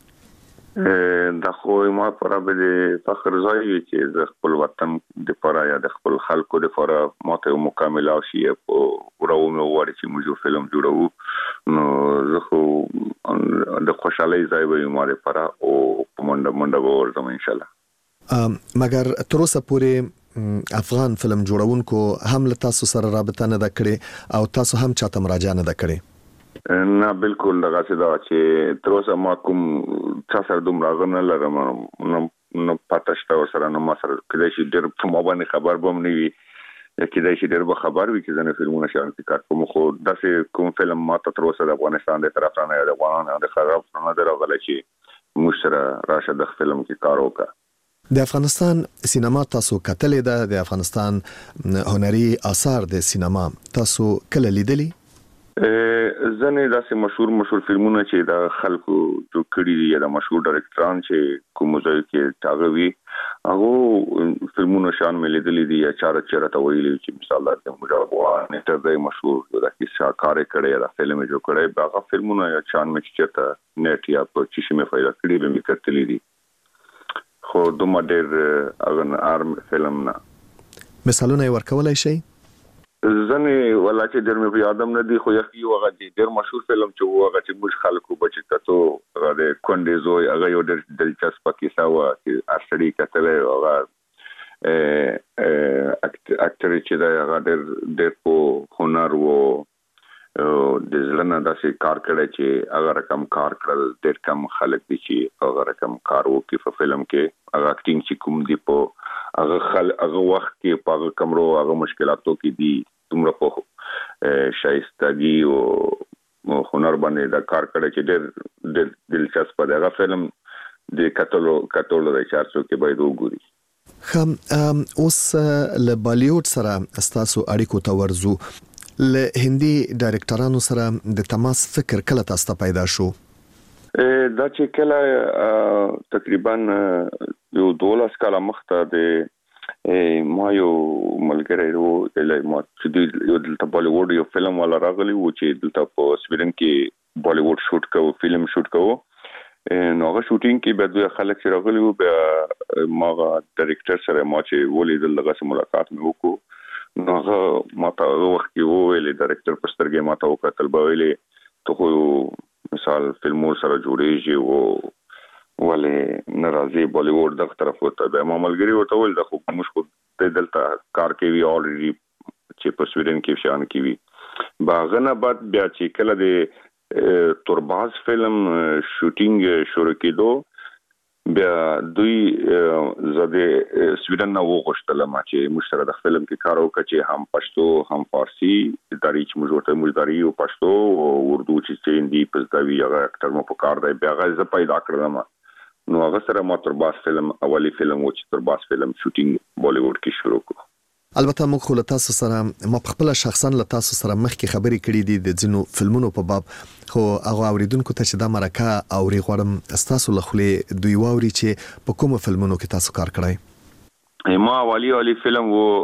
دا خو ما پر به فخر ځای وي چې د خپل وطن د لپاره یا د خپل خلکو د لپاره ماته مکمل او شي په ورومه وړي چې موږ فلم جوړو. نو زه خو د خوشحالۍ ځای وي ما لپاره او په منډه منډه ورځم ان شاء الله. مګر تر اوسه پورې افغان فلم جوړونکو هم له تاسو سره رابطه نه ده کړې او تاسو هم چاته مراجعه نه ده کړې؟ نه بالکل دغه څه دا چې تر اوسه ما کوم چا سره دومره نه لرم، نو پته شته ورسره، نو ما سره کېدای شي ډېر په ما باندې خبر به هم نه وي، یا کېدای شي ډېر به خبر وي چې ځینې فلمونه شیان کې کار کوم. خو داسې کوم فلم ما ته تر اوسه د افغانستان د طرف نه یا د افغانانو د خراب نه دی راغلی چې موږ سره راشه د فلم کې کار وکړه. د افغانستان سینما تاسو کتلې ده؟ د افغانستان هنري آثار د سینما تاسو کله لیدلی؟ ځنې داسې مشهور مشهور فلمونه چې د خلکو جوړ کړي دي یا د مشهور ډایرکټران چې کوم ځای کې تاغوي هغه فلمونه شان مې لیدلې دي یا چاره چیرې ته ویلي چې مثال د مجاوب نیټر د مشهور د کیسه کار کړي دا فلم جوړ کړي هغه فلمونه یا شان مې چیرته نیټ یا په چې مې فایده کړي به مې کتلې دي خو دومره ډېر اغه ارم فلم نه مثالونه ورکولای شي ځنې ولا چې ډېر مې په یادم نه دي خو یو هغه ډېر مشهور فلم چې هغه چې موږ خلکو بچی کتو هغه د کونډې زوی هغه یو ډېر دلچسپ کیسه و چې ارسړي کتلې هغه اکټر چې دا هغه ډېر ډېر په هنر وو د ځلنه داسې کار کړی چې هغه رقم کار کړل ډېر کم خلک دي چې هغه رقم کار وکړي په فلم کې هغه اکټینګ چې کوم دی په هغه خل هغه وخت کې په هغه کمرو هغه مشکلاتو کې دي تمره په شایستګي او هنر باندې دا کار کړی چې ډېر ډېر دلچسپ دی هغه فلم د کتلو کتلو د چارڅو کې باید وګوري خم اوس له بالیوډ سره استاسو اړیکو ته ورزو له هندي ډایرکټرانو سره د تماس فکر کله تاسو ته پیدا شو دا چې کله تقریبا یو دولس کاله مخته د ما یو ملګری وو له ما چې یو دلته بالیوډ یو فلم ولا راغلی و چې دلته په سویډن کې بالیوډ شوټ کوو فلم شوټ کوو نو هغه شوټینګ کې به دوی خلک چې راغلی وو بیا ما ډایرکټر سره ما چې ولیدل دغه سره ملاقات مې وکړو نو هغه ما ته وخت کې وویل ډایرکټر په سترګې ما ته وکتل به ویلې ته خو مثال فلمو سره جوړېږي وو ولې ناراضي بالیوډ دغه طرف وته به ما ملګری ورته ول د خو مشکو د دلته کار کوي الریډي چې په سویډن کې شان کوي باغنه بعد بیا چې کله د تورباز فلم شوټینګ شروع کېدو بیا دوی زده سویډن نو غوښتل ما چې مشترک د فلم کې کار وکړي چې هم پښتو هم فارسی داري چې موږ ورته موږ داري او پښتو او اردو چې هندي پښتوي هغه اکټر مو په کار دی بیا غزه پیدا کړم نو هغه سره ما تورباز فلم اولی فلم و چې تورباز فلم شوټینګ بالیوډ کې شروع کړ البته موږ خو له تاسو سره ما خپل شخصا له تاسو سره مخکې خبرې کړې دي د ځینو فلمونو په باب خو هغه اوریدونکو ته چې دا مرکه اوري غواړم تاسو له خلې دوی واوري چې په کومو فلمونو کې تاسو کار کړی ما اولی اولی فلم و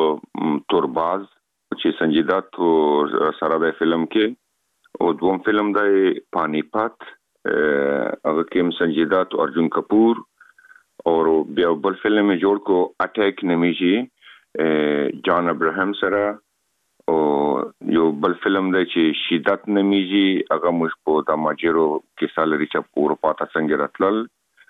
تورباز چې سنجیدات سره د فلم کې او دوم فلم د پانی پات هغه کې سنجیدات ارجن کپور او بیا بل فلم جوړ کو اٹیک نمیږي جان ابراهیم سره او یو بل فلم دی چې شدت نمیږي هغه موږ په د ماجرو کې سالري چې پور پاته څنګه راتلل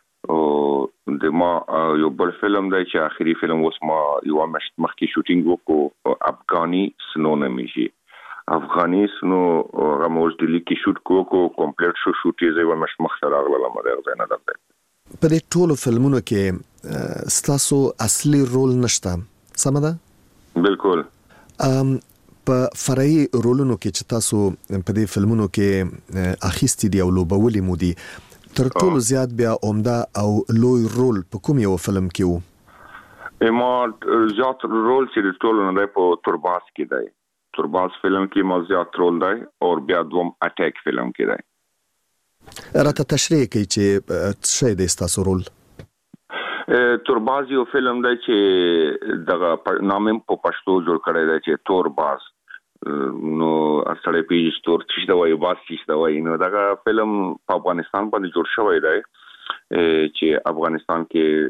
او د ما یو بل فلم دی چې اخري فلم اوس ما یو مخکې شوټینګ وکړو افغاني سنو نمیږي افغاني سنو هغه موږ د لیکي شوټ کو کو کمپلیټ شو شوټي زوی مش مخسر اغله مده غزنه ده په دې ټولو فلمونو کې ستاسو اصلي رول نشته سمده بالکل ام په فرعي رولونو کې چې تاسو په دې فلمونو کې اخیستي دی او لوبولې مو دي تر ټولو زیات بیا عمده او لوی رول په کوم یو فلم کې وو ما زیات رول چې ټولو نه په تورباز کې دی تورباز فلم کې ما زیات رول دی او بیا دوم اٹیک فلم کې دی راته تشریح کوي چې څه دی تاسو رول تورباز یو فلم دی چې دغه نامم په پښتو جوړ کړی دی چې تورباز نو اصلي پیج تور چې دا وایي باز چې دا وایي نو دغه فلم په افغانستان باندې جوړ شوی دی چې افغانستان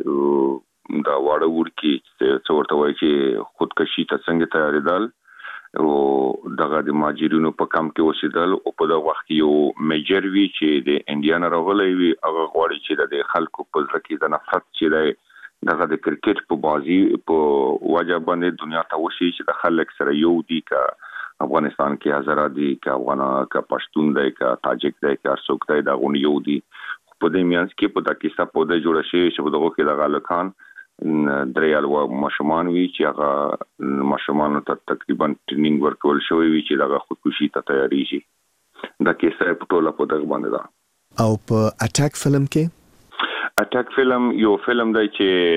کې دا واړه ورکی چې ورته وایي چې خودکشي ته څنګه تیاریدل او دغه د ماجرینو په کم کې اوسېدل او په دغه وخت یو میجر وی چې د انډیان راغلی وي هغه غواړي چې د خلکو په ځل کې د نفرت چې دی دغه د کرکټ په بازي په وجه باندې دنیا ته وشي چې د خلک سره یو دی کا افغانستان کې هزاره دي کا افغانا کا پښتون دی کا تاجک دی کا څوک دی دا غونډ یو دی په دې میانس کې په دغه کیسه په دې جوړ شي چې په دغه کې د غالخان دریال و مشمان وی چې هغه مشمان ته تقریبا ټریننګ ورکول شوی وی چې هغه خودکشي ته تیاری شي دا کیسه په ټوله په دغه باندې ده او په اٹیک فلم کې اٹیک فلم یو فلم دی چې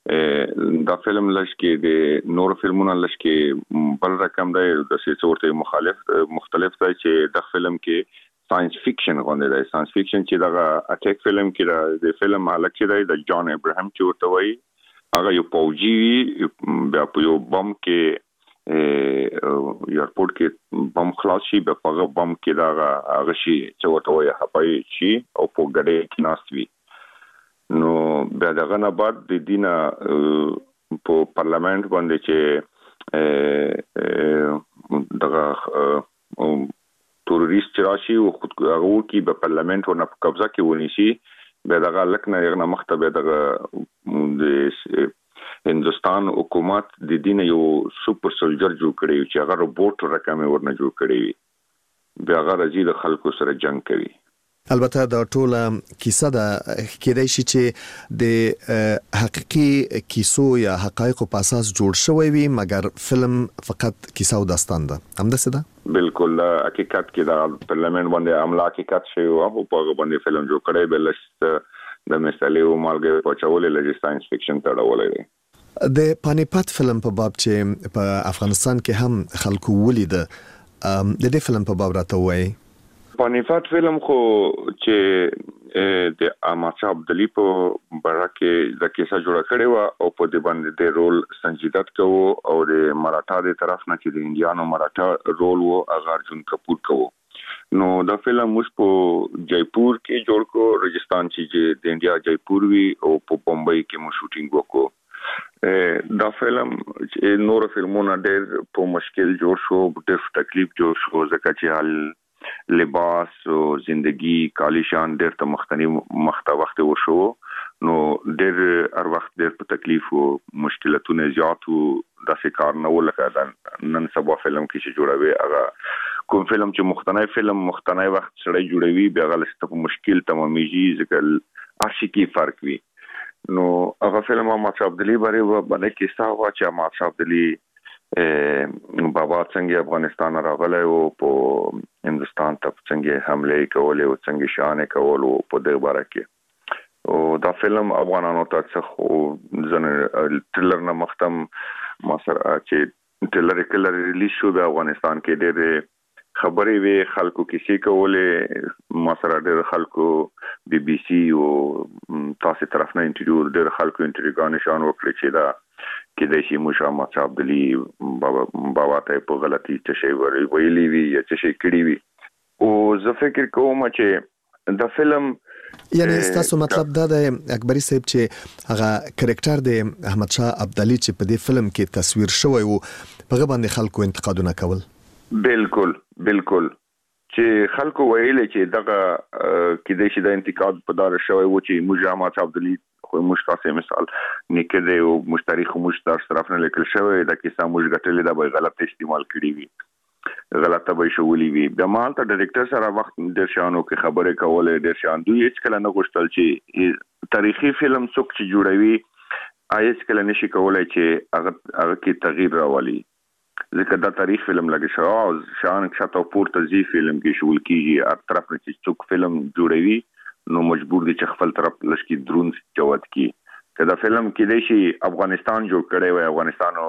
دا فلم لشکې د نور فلمونو لشکې بل رقم دی د سیسورته مخالف مختلف دی چې د فلم کې ساينس فیکشن غونډه دی ساينس فیکشن چې دا اټیک فلم کې د فلم حالت کې دی د جان ابراهیم چې ورته وایي هغه یو پوجي بیا په یو بم کې ایرپورټ کې بم خلاص شي په هغه بم کې دا هغه شي چې ورته وایي هپای شي او په ګډه کې ناست وي نو بیا دغه نه بعد د دینه په پارلیمنت باندې چې دغه تروریست راشي او خود هغه کی په پارلیمنت ورنه په قبضه کې ونیسي بیا دغه لکنه یغه مختبه دغه د هندستان حکومت د دینه یو سپر سولجر جوړ کړی چې هغه روبوټ رقم ورنه جوړ کړی بیا هغه راځي د خلکو سره جنگ کوي البته دا ټوله کیسه ده کېدای شي چې د حقيقي کیسو یا حقایقو په اساس جوړ شوی وي مګر فلم فقط کیسه او داستان ده همداسې ده بالکل حقیقت کې دا پارلیمنت باندې عمله حقیقت شوی او په هغه باندې فلم جوړ کړی بل د مثالي او مالګه پچولې لږ ساينس فیکشن تړولې د پانیپت فلم په باب چې په افغانستان کې هم خلکو ولید د دې فلم په باب راته وایي پانیپت فلم خو چې د احمد شاه ابدالي په باره کې د کیسه جوړه کړې و او په دې باندې د رول سنجیدت کوو او د مراఠا د طرف نه چې د انډیانو مراఠا رول وو هغه ارجن کپور کوو نو دا فلم موږ په جیپور کې جوړ کو راجستان چې د انډیا جیپور وی او په بمبئی کې مو شوټینګ وکړو دا فلم چې نور فلمونه ډېر په مشکل جوړ شو ډېر تکلیف جوړ شو ځکه چې حال لباس او زندگی کالیشان ډېر ته مختنی مخته وخت وشو نو ډېر هر وخت ډېر په تکلیف او مشکلاتونه زیات او د کار نه ولکه نن سبا فلم کې چې جوړوي هغه کوم فلم چې مختنی فلم مختنی وخت سره جوړوي بیا غلسته په مشکل تمامېږي ځکه ارشي فرق وي نو هغه فلم احمد شاه ابدالي باندې باندې کیسه وا چې احمد شاه ابدالي بابا څنګه افغانستان راغلی او په هندستان ته څنګه حمله کولې او څنګه شان کولو په دې باره کې او دا فلم افغانانو ته څه ځنه ټریلر نه مختم ما سره چې ټریلر کله ریلیز شو د افغانستان کې ډېر خبرې وی خلکو کیسې کولې ما سره ډېر خلکو بي بي سي او تاسو طرف نه انټرویو ډېر خلکو انټرویو نشان وکړي چې دا کې د شي مشا احمد شاه ابدالي بابا بابا ته په غلطي څه شي ویلي وی یا څه شي کړی وی او زه فکر کوم چې د فلم یعنی تاسو مطلب دا د اکبري صاحب چې هغه کریکټر د احمد شاه ابدالي چې په دې فلم کې تصویر شوی او په باندې خلکو انتقادونه کول بالکل بالکل چې خلکو ویل چې دغه کې د شي د انتقاد په دار شوی و چې موږ احمد شاه ابدالي خو مشتاسه مثال نکده او مشتری خو مشتر طرف نه لیکل شوی دا کیسه موږ غټلې دا به غلط استعمال کړی وي غلطه به شولې وي د مال ته ډایرکټر سره وخت د شانو کې خبره کولې د شان دوی هیڅ کله نه غوښتل چې تاریخي فلم څوک چې جوړوي آیس کله نشي کولای چې هغه هغه کې تغییر راولي ځکه دا تاریخ فلم لګي شو شان کښته پورته زی فلم کې شول کیږي هر طرف نه چې څوک فلم جوړوي نو مجبور دي چې خپل طرف لشکي درون جواد کی کدا فلم کې دی شي افغانستان جوړ کړي وای افغانستانو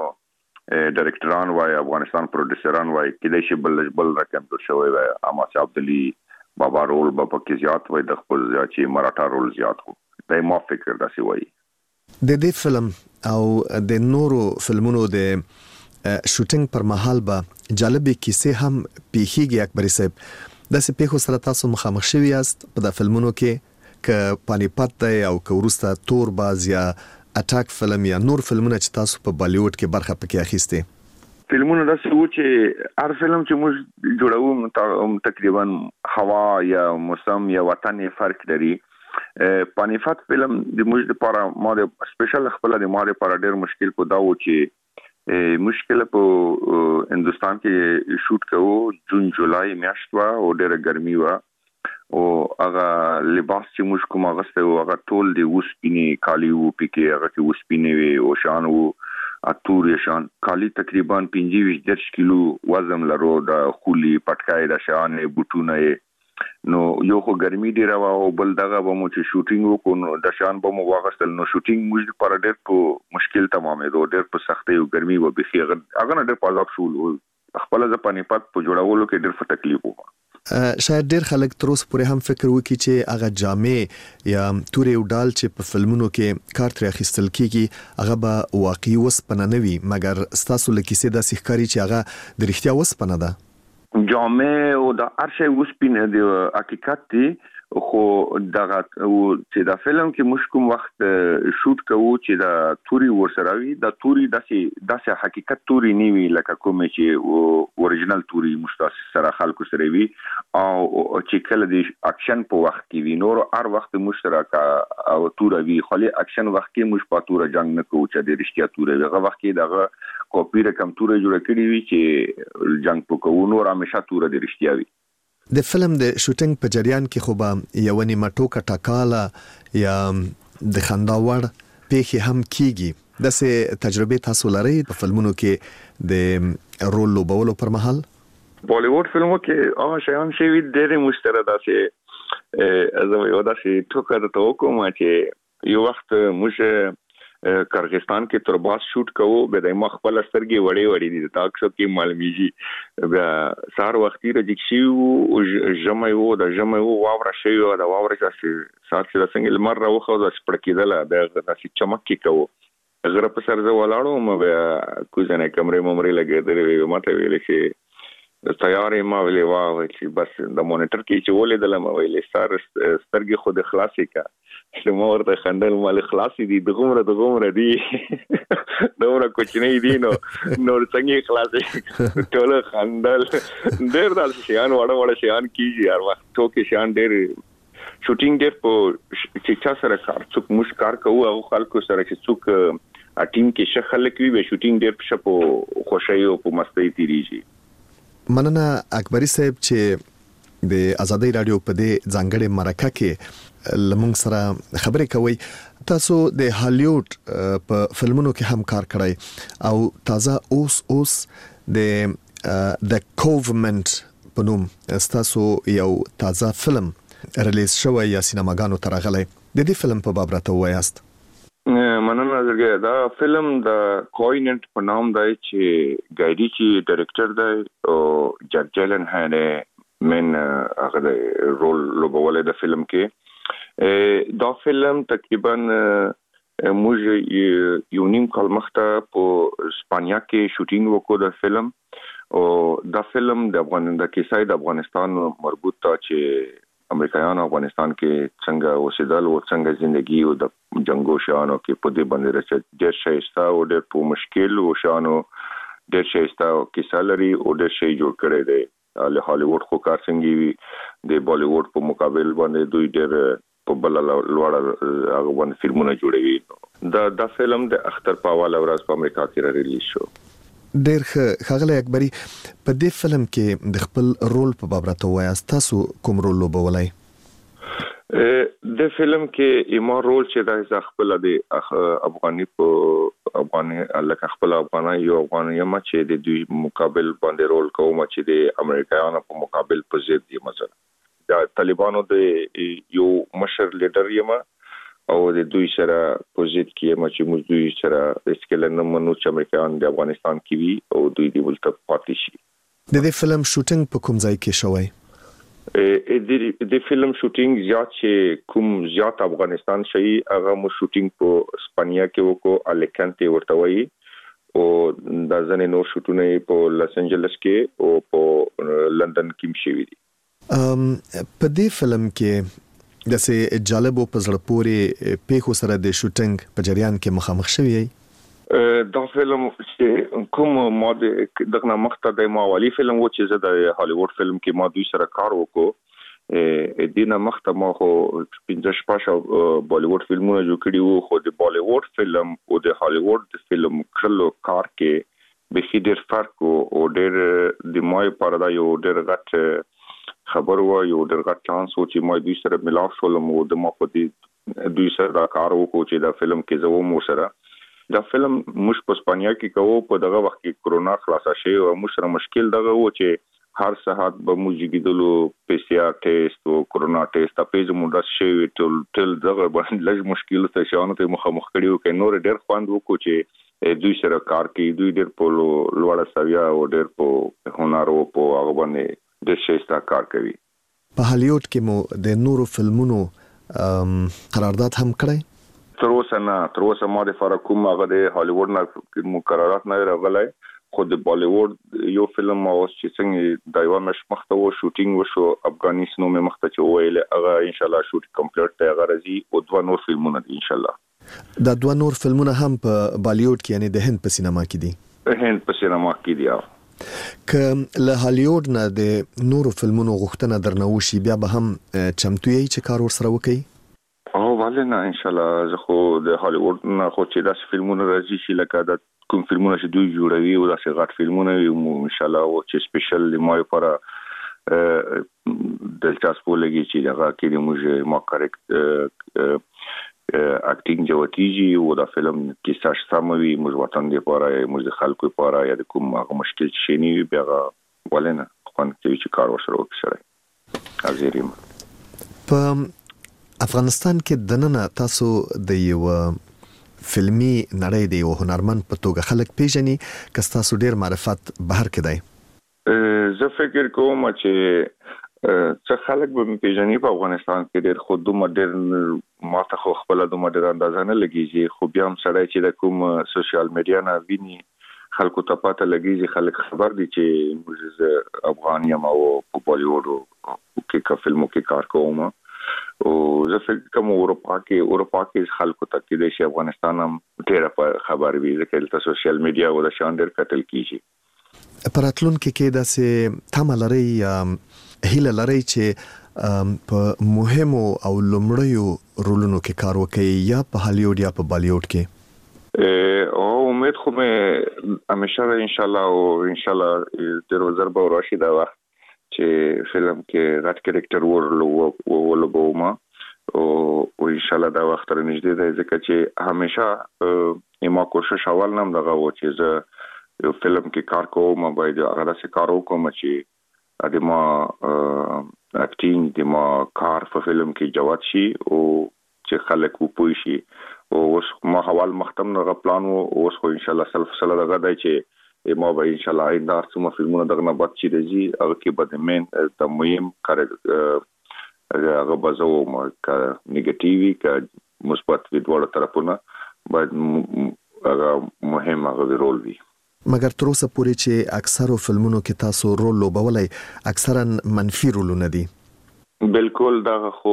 ډایرکټران وای افغانستان پروډوسران وای کې دی شي بل بل رقم جوړ شوی وای احمد شاه ابدالي بابا رول بابا کې زیات وای د خپل چې مراఠا رول زیات وو دا ما فکر داسې وای د دې فلم او د نورو فلمونو د شوټینګ پر مهال به جالبه کیسه هم پیخیږي اکبري صاحب د سپېخو سره تاسو مخامخ شوی یاست په د فلمونو کې ک پانیپت دی او ک ورسته تور باز یا اټاک فلم یا نور فلمونه چې تاسو په بالیوډ کې برخه پکې اخیسته فلمونه داسې و چې هر فلم چې موږ جوړو تقریبا هوا یا موسم یا وطن فرق لري پانیپت فلم د موږ لپاره ما د سپیشل خپل د ما لپاره ډېر مشکل په دا و چې مشکل په هندستان کې شوټ کوو جون جولای میاشت وا او ډېر ګرمي وا او هغه لباس چې موږ کوم غسته او هغه ټول دی وسپینی کالی وو پکې هغه کې وسپینی وي او شان وو اتور شان کالی تقریبا پنځه کیلو وزن لرو د خولي پټکای د شان بوټونه نو یو خو ګرمي ډیره وا او بل دغه به مو چې شوټینګ وکړو نو د شان به مو واغستل نو شوټینګ موږ لپاره ډېر په مشکل تمامې دو ډېر په سختۍ او ګرمي و به خیر هغه نه ډېر پازاب شول خپل ځ پانی پات په جوړولو کې ډېر تکلیف و شاید ډېر خلک تر اوسه پورې هم فکر وکړي چې هغه جامې یا توري او ډال چې په فلمونو کې کار تر اخیستل کیږي هغه به واقعي وسپنه نه وي مګر ستاسو لکیسه د سحکاري چې هغه د رښتیا وسپنه ده جامې او د ارشه وسپنه د حقیقت دی خو دغه چې دا فلم کې موږ کوم وخت شوټ کوو چې دا توري ورسره وي دا توري داسې داسې حقیقت توري نه وي لکه کوم چې اوريجنال توري مستاس سره خلکو سره وي او چې کله د اکشن په وخت کې وي نور هر وخت مشترک او تور وي خو له اکشن وخت کې موږ په تور جنگ نه کوو چې د رښتیا تور وي هغه وخت کې دغه کاپی رقم تور جوړ کړی وي چې جنگ په کوو نور همیشه تور د رښتیا وي د فلم د شوټینګ په جریان کې خو به یو نیمه ټوکه ټاکاله یا د خنداوړ پیښې هم کیږي داسې تجربه تاسو لرئ په فلمونو کې د رول لوبولو پر مهال بالیووډ فلمو کې هغه شیان شوي ډېرې مشترک داسې ازم یو داسې ټوکه ته وکوم چې یو وخت موږ کرغستان کې ترباس شوټ کوو به د مخ په لسترګي وړي وړي دي تاکسو کې معلومیږي بیا سار وختي رجکشي او جمع یو د جمع یو واوره شي او د واوره چې سات چې څنګه لمر راوخو د سپړکیدل د داسې چمک کې کوو غره په سر زه ولاړو مې بیا کوزنه کمرې ممرې لګېدلې ماته ویل چې تیارې ما ویلې واه چې بس د مونیټر کې چې ولې دلته ما ویلې سار سترګې خود خلاصې کا چې ما ورته خندل مال خلاصې دي دغه دغه دي نو کوچنی دي نو نور څنګه خلاصې ټول خندل ډېر دال شيان وړه وړه شيان کیږي هر وخت ټوکې شيان ډېر شوټینګ ډېر په چې چا سره کار څوک مش کار کوو او خلکو سره چې څوک ټیم کې شخل کوي به شوټینګ ډېر په شپو خوشي او په مستۍ تیریږي مننه اکبری صاحب چې د آزادۍ رادیو په دې ځانګړې مرکه کې لمونږ سره خبرې کوي تاسو د هالیوډ په فلمونو کې هم کار کړی او تازه اوس اوس د د کوورمنت په نوم تاسو یو تازه فلم ریلیز شوی یا سینماګانو ته راغلی د دې فلم په باب راته ووایاست مننه زرګه دا فلم د کویننت په نام دی چې ګایډي چې ډایرکټر دی او جک جیلن هانه من هغه رول لوبولې د فلم کې دا فلم تقریبا موږ یو نیم کال مخته په اسپانیا کې شوټینګ وکړو د فلم او دا فلم د افغان د کیسې د افغانستان مربوط ته چې امریکایانو افغانستان کې څنګه اوسېدل او څنګه ژوندۍ او د جنگو شانو کې په دې باندې راځي ډېر شایسته او ډېر په مشکل او شانو ډېر شایسته او کیسالري او ډېر شی جوړ کړی دی له هالیوډ خو کار څنګه وي د بالیوډ په مقابل باندې دوی ډېر په بل لوړ هغه باندې فلمونه جوړوي دا دا فلم د اختر په اول ورځ په امریکا کې ریلیز شو ډېر ښه ښاغلی اکبري په دې فلم کې د خپل رول په باب راته ووایاست تاسو کوم رول لوبولی د فلم کې ایما رول چې دا خپل د افغاني په افغاني لکه خپل افغاني یو افغاني یم چې د دوی مقابل باندې رول کوم چې د امریکایانو په مقابل په ضد دی مثلا د طالبانو د یو مشر لیډر یم او د دوی سره په ضد کې یم چې موږ دوی سره اسکل نه منو چې امریکایان د افغانستان کې وي او دوی د ولته پاتې شي د دې فلم شوټینګ په کوم ځای کې شوی د د فلم شوټینګ زیات چې کوم زیات افغانستان شي هغه مو شوټینګ په اسپانیا کې وکړو الیکانته ورته وایي او د ځنې نور شوټونه په لاس انجلس کې او په لندن کې شوي دي ام په دې فلم کې د سه جالب او پزړه پورې پیښو سره د شوټینګ په جریان کې مخامخ شوی دا فلم چې کوم ماده دغه مخته د ماوالي فلم و چې زه د هالیوډ فلم کې ما دوی سره کار وکړو ا دینه مخته ما خو پنځه شپږ بالیوډ فلمونه جوړ کړي وو خو د بالیوډ فلم او د هالیوډ فلم کلو کار کې به ډېر فرق او ډېر د مای پردا یو ډېر غټ خبر و یو ډېر غټ چانس و چې ما دوی سره ملاو شولم او د ما په دې دوی سره کار وکړو چې دا فلم کې زه مو سره دا فلم مش په اسپانیا کې کوو په دغه وخت کې کرونا خلاص شي او مش سره مشکل دغه و چې هر ساعت به موجودلو پی سی آر ټیسټ او کرونا ټیسټ په زموږ د شی ټول ټول دغه باندې لږ مشکل ته شانو ته مخامخ کړیو کې نور ډېر خوند وکړو چې دوی سره کار کوي دوی ډېر په لوړه سویا او ډېر په هنر او په هغه باندې د شیستا کار کوي. په هالیوډ کې مو د نورو فلمونو قرارداد هم کړی؟ تر اوسه نه تر اوسه ما د فارکوم هغه د هالیوډ نه مقررات نه راغلی خو د بالیوډ یو فلم اوس چې څنګه د یو مش مخته و شوټینګ وشو افغانستان نو مخته چې ویل هغه ان شاء الله شوټ کمپلیټ ته هغه راځي او دوه نور فلمونه ان شاء الله. دا دوه نور فلمونه هم په بالیوډ کې یعنی د هند په سینما کې دي؟ هند په سینما کې دي. که له هالیوډ نه د نورو فلمونو غوښتنه درنه وشي بیا به هم چمتو یې چې کار ورسره وکړي؟ او ولې نه ان شاء الله زه خو د هالیوډ نه خو چې داسې فلمونه راځي چې لکه د کوم فلمونه چې دوی جوړوي او داسې غټ فلمونه وي ان شاء الله او چې سپیشل ما لپاره دلچسپ ولګي چې هغه کې موږ ما کریکټ اکټینګ جوړیږي او دا فلم کې ساش سموي موږ وطن دی لپاره موږ د خلکو لپاره یا د کوم هغه مشکل شي نه بیا ولې نه خو چې کار وشرو کړی ازيریم. په افغانستان کې د نن تاسو د یو فلمي نړۍ دی او هنرمند په توګه خلک پیژني که تاسو ډیر معرفت بهر کې دی؟ زه فکر کوم چې څه خلک به پیژني په افغانستان کې ډیر خود دومره ډیر ماته خو خپل دومره ډیر اندازه نه لګیږي خو بیا هم سړی چې د کوم سوشل میډیا نه ویني خلکو ته پته لګیږي خلک خبر دي چې موږ افغان یم او په بالیوډ کې کا فلمو کې کار کوم او زه فکر کوم اروپا کې اروپا کې خلکو ته کې د شي افغانستان هم ډیر خبر وي ځکه چې سوشل میډیا او د شان ډیر کتل کیږي. پراتلون کې کې داسې تمه لري هیله لري چې په مهمو او لومړیو رولونو کې کار وکړي یا په هالیوډ یا په بالیوډ کې؟ او امید خو مې همیشه ان شاء الله او ان شاء الله د روزر به راشي دا وخت چې فلم کې غټ کریکټر ورلو ولوبوما او ان شاء الله دا وخت تر نږدې دی ځکه چې همیشه ما کوشش اول نم دغه و چې زه یو فلم کې کار کوم باید هغه څه کار وکم چې د ما اکټینګ د ما کار په فلم کې جوات شي او چې خلک وپوي شي او اوس ما حوال مختم نه پلان او اوس خو ان شاء الله سلف سره دغه دی چې ما به ان شاء الله آینده څومره فلمونه دغه نه بعد چې راځي هغه کې به د مین د مهم کار هغه بزو ما کا نیگیټیوي کا مثبت ویډیو طرفونه باید هغه مهم هغه رول وي. مګر تر اوسه پورې چې اکثرو فلمونو کې تاسو رول لوبولای اکثرا منفي رولونه دي؟ بالکل دا خو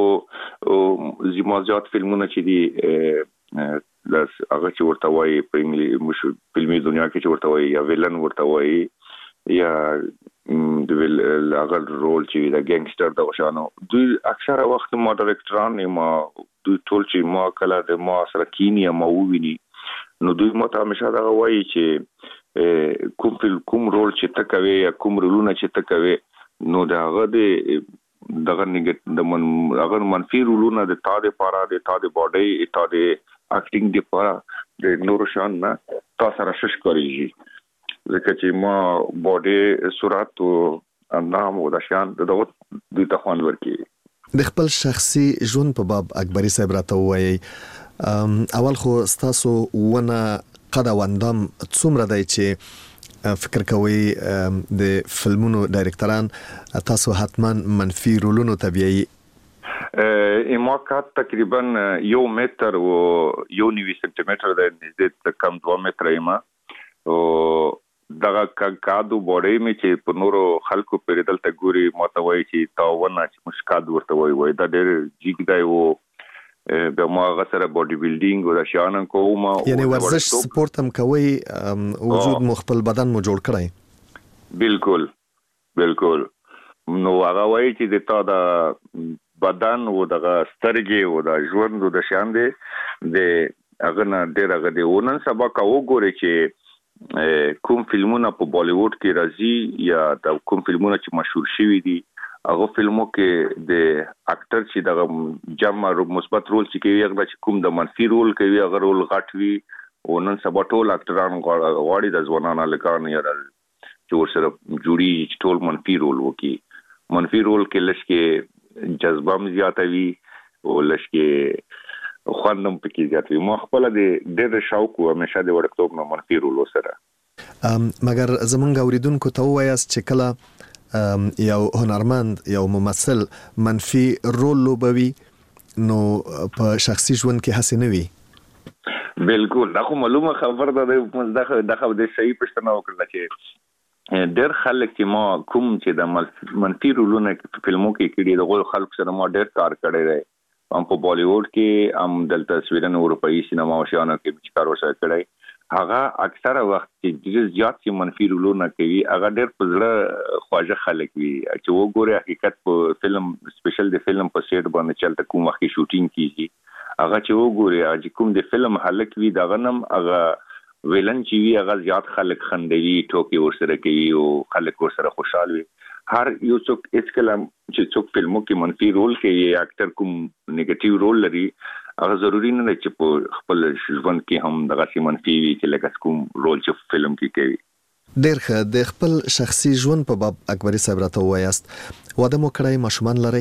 زموږ فلمونه چې دي لاس هغه چې ورته وایي په انګلیسي فلمي دنیا کې چې ورته وایي یا ویلن ورته وایي یا د ویل هغه رول چې د ګینګستر د وشانو دوی اکثره وخت ما ډایرکټران ما دوی ټول چې ما کله د ما سره کینی ما وویني نو دوی ماته همیشه دا وایي چې کوم فلم کوم رول چې تا کوي یا کوم رولونه چې تا کوي نو دا هغه د دغه نیګټ د من هغه منفي رولونه د تا د پاره د تا د باډي تا د اکټینګ د پاره د نور شان نه تاسو سره شش کوي ځکه چې ما باډي صورت او اندام او د شان دغه د تخوان ورکی د خپل شخصي ژوند په باب اکبري صاحب راته وایي اول خو تاسو ونه قد وندم څومره دی چې فکر کوي د فلمونو ډایرکټران تاسو حتما منفي رولونو طبيعي ما کات تقریبا یو متر او یو نیوي سنتي متر د نږدې کم دوه متر ایما او دغه کادو بوډي می چې په نورو خلکو پیریدل ته ګوري متوي چې تا ونه چې مشکاد ورته وای وای دا ډېر جګ دی او به ما غسر باډي بيلډینګ او شانن کوم یعنی ورزش سپورت هم کوي وجود مخبل بدن مو جوړ کړی؟ بالکل بالکل نو هغه وایي چې د تا د بدن او د سترګې او د ژوند او د شان دي د هغه نه ډېر هغه دی ونن سبا کا وګوري چې کوم فلمونه په بالیوډ کې راځي یا د کوم فلمونه چې مشهور شوي دي هغه فلمو کې د اکټر چې د جمع مثبت رول چې کوي هغه چې کوم د منفي رول کوي هغه رول غټ وي او نن سبا ټول اکټران غواړي د ځوانانو لکان یا چې ورسره جوړي چې ټول منفي رول وکي منفي رول کې لشکې جذبه زیاتوي او لشکې خوندم پکې زیاتوي ما خپل د ډېر شوق او همیشه د وړکتوب نه منفي رول وسره مګر زمونږ اوریدونکو ته وایاست چې کله یو هنرمند یو ممثل منفي رول لوبوي نو په شخصي ژوند کې هڅه نه وي بالکل دا خو معلومه خبر ده دغه دغه د صحیح پښتنه وکړه چې ډېر خلک چې ما کوم چې د منفي رولونه په فلمو کې کړي دغه خلک سره ما ډېر کار کړی دی هم په بالیووډ کې هم دلته سویډن اروپאי سینما او شانو کې کار وسه کړی هغه اکثره وخت چې ډېر زیات چې منفي رولونه کوي هغه ډېر په زړه خواږه خلک وي چې وګوره حقیقت په فلم سپیشل د فلم په سیټ باندې چلته کوم وخت شوټینګ کیږي هغه چې وګوره چې کوم د فلم هلک وي دا غنم هغه ویلن چې وي هغه زیات خلک خندوي ټوکی ورسره کوي او خلک ورسره خوشاله وي هر یو څوک اس کلام چې څوک فلمو کې منفي رول کوي اکټر کوم نیگیټیو رول لري هغه ضروری نه دی چې په خپل ژوند کې هم دغه سي منفي وي چې لکه کوم رول چې فلم کې کوي ډېر ښه د خپل شخصي ژوند په باب اکبري صاحب راته وایاست واده مو کړی ماشومان لرئ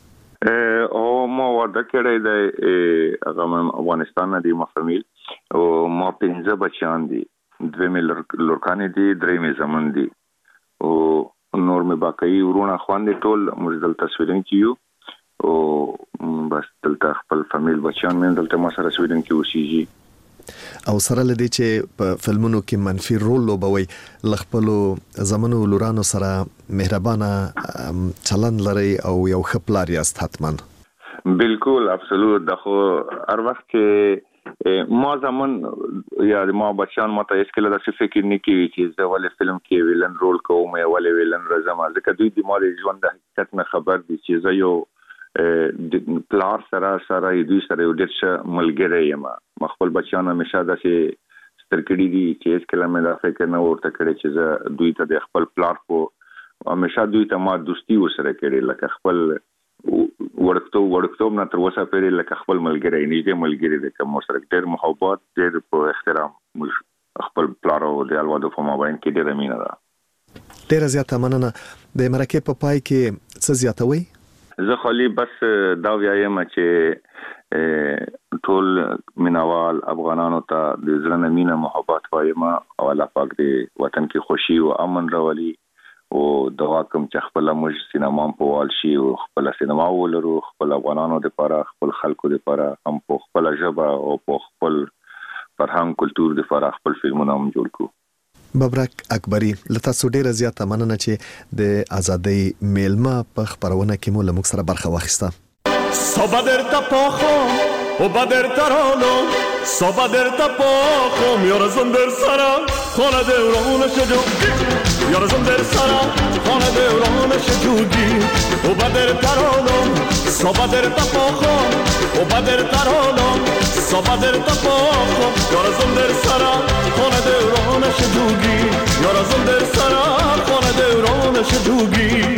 او ما واده کړی دی هغه افغانستان نه دی ما فامیل او ما پنځه بچیان دي دوه مې لورکانې دي درې مې زمون دي او نور مې باقي ورونه خواندې ټول موږ دلته سویډن کې یو او بس دلته خپل فامیل بچیان مې دلته ما سره سویډن کې اوسېږي او سره لدی چې په فلمونو کې منفي رول لوبوي لخپلو زمونو لورانو سره مهربانه چلند لري او یو خپلار یاست حتما بالکل ابسولوت دغه هر وخت چې ما زمون یا ما بچان ما ته اسکله د فکر نه کوي چې زه ولې فلم کې ویلن رول کوم یا ولې ویلن راځم ځکه دوی د مال ژوند د حقیقت نه خبر دي چې زه یو پلار سره سره دوی سره یو ډېر ښه ملګری یم ما خپل بچان همیشه داسې سترګړي دي چې اسکله مې دا فکر نه ورته کړی چې زه دوی ته د خپل پلار په همیشه دوی ته ما دوستي وسره کړې لکه خپل ورکتو ورکتو نه تر اوسه پرې لکه خپل ملګری نږدې ملګری د کوم سره ډېر محبت ډېر په احترام خپل پلارو د الوادو په مابین کې ډېر مینه ده ډېر زیاته مننه د مرکه په پای کې څه زیاتوي زه خالي بس دا وایم چې ټول مینوال افغانانو ته د زړه مینه محبت وایم او الله پاک دې وطن کې خوشي او امن راولي او دغه کوم چې خپل موږ سینما په وال شي او خپل سینما ولرو خپل افغانانو لپاره خپل خلکو لپاره هم په خپل ژبه او په خپل فرهنګ کلچر لپاره خپل فلمونه هم جوړ کو ببرک اکبری لته سوډیره زیاته مننه چې د ازادۍ میلمه په خبرونه کې مو لمک سره برخه واخیسته صبر تا پاخو او بدر ترانو صبر تا پاخو میارزم در سرا خانه دورانش جو یارزم در سرا خانه دورانش جوگی او بدر ترانو صبر تا پاخو او بدر ترانو صبر تا پاخو یارزم در سرا خانه دورانش جوگی یارزم در سرا خانه دورانش جوگی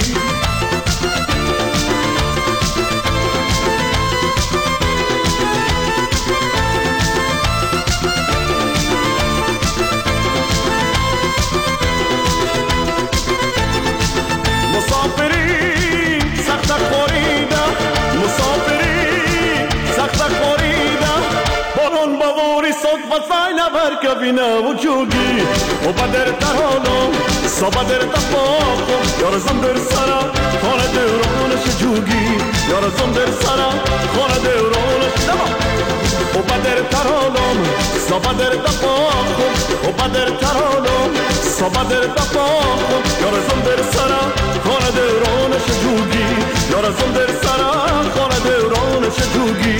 Kabina uçugi o bader tarano sabader tapoko yarzım der sara khona devran shugi yarzım der sara khona devran tamam o bader tarano sabader tapoko o bader tarano sabader tapoko yarzım der sara khona devran shugi yarzım der sara khona devran shugi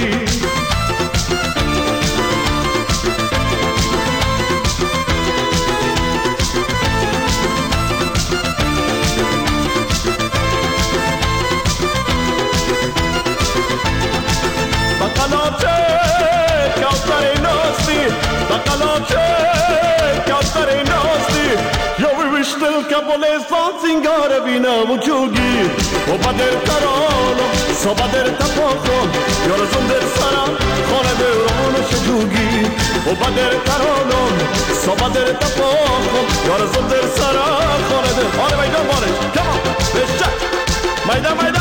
سنگار بینا وجوگی و بدر ترانو صبر تپاخو یارزم در سرا خانه دوران شجوگی و بدر ترانو صبر تپاخو یارزم در سرا حال میدان بارش کمان بشک میدان میدان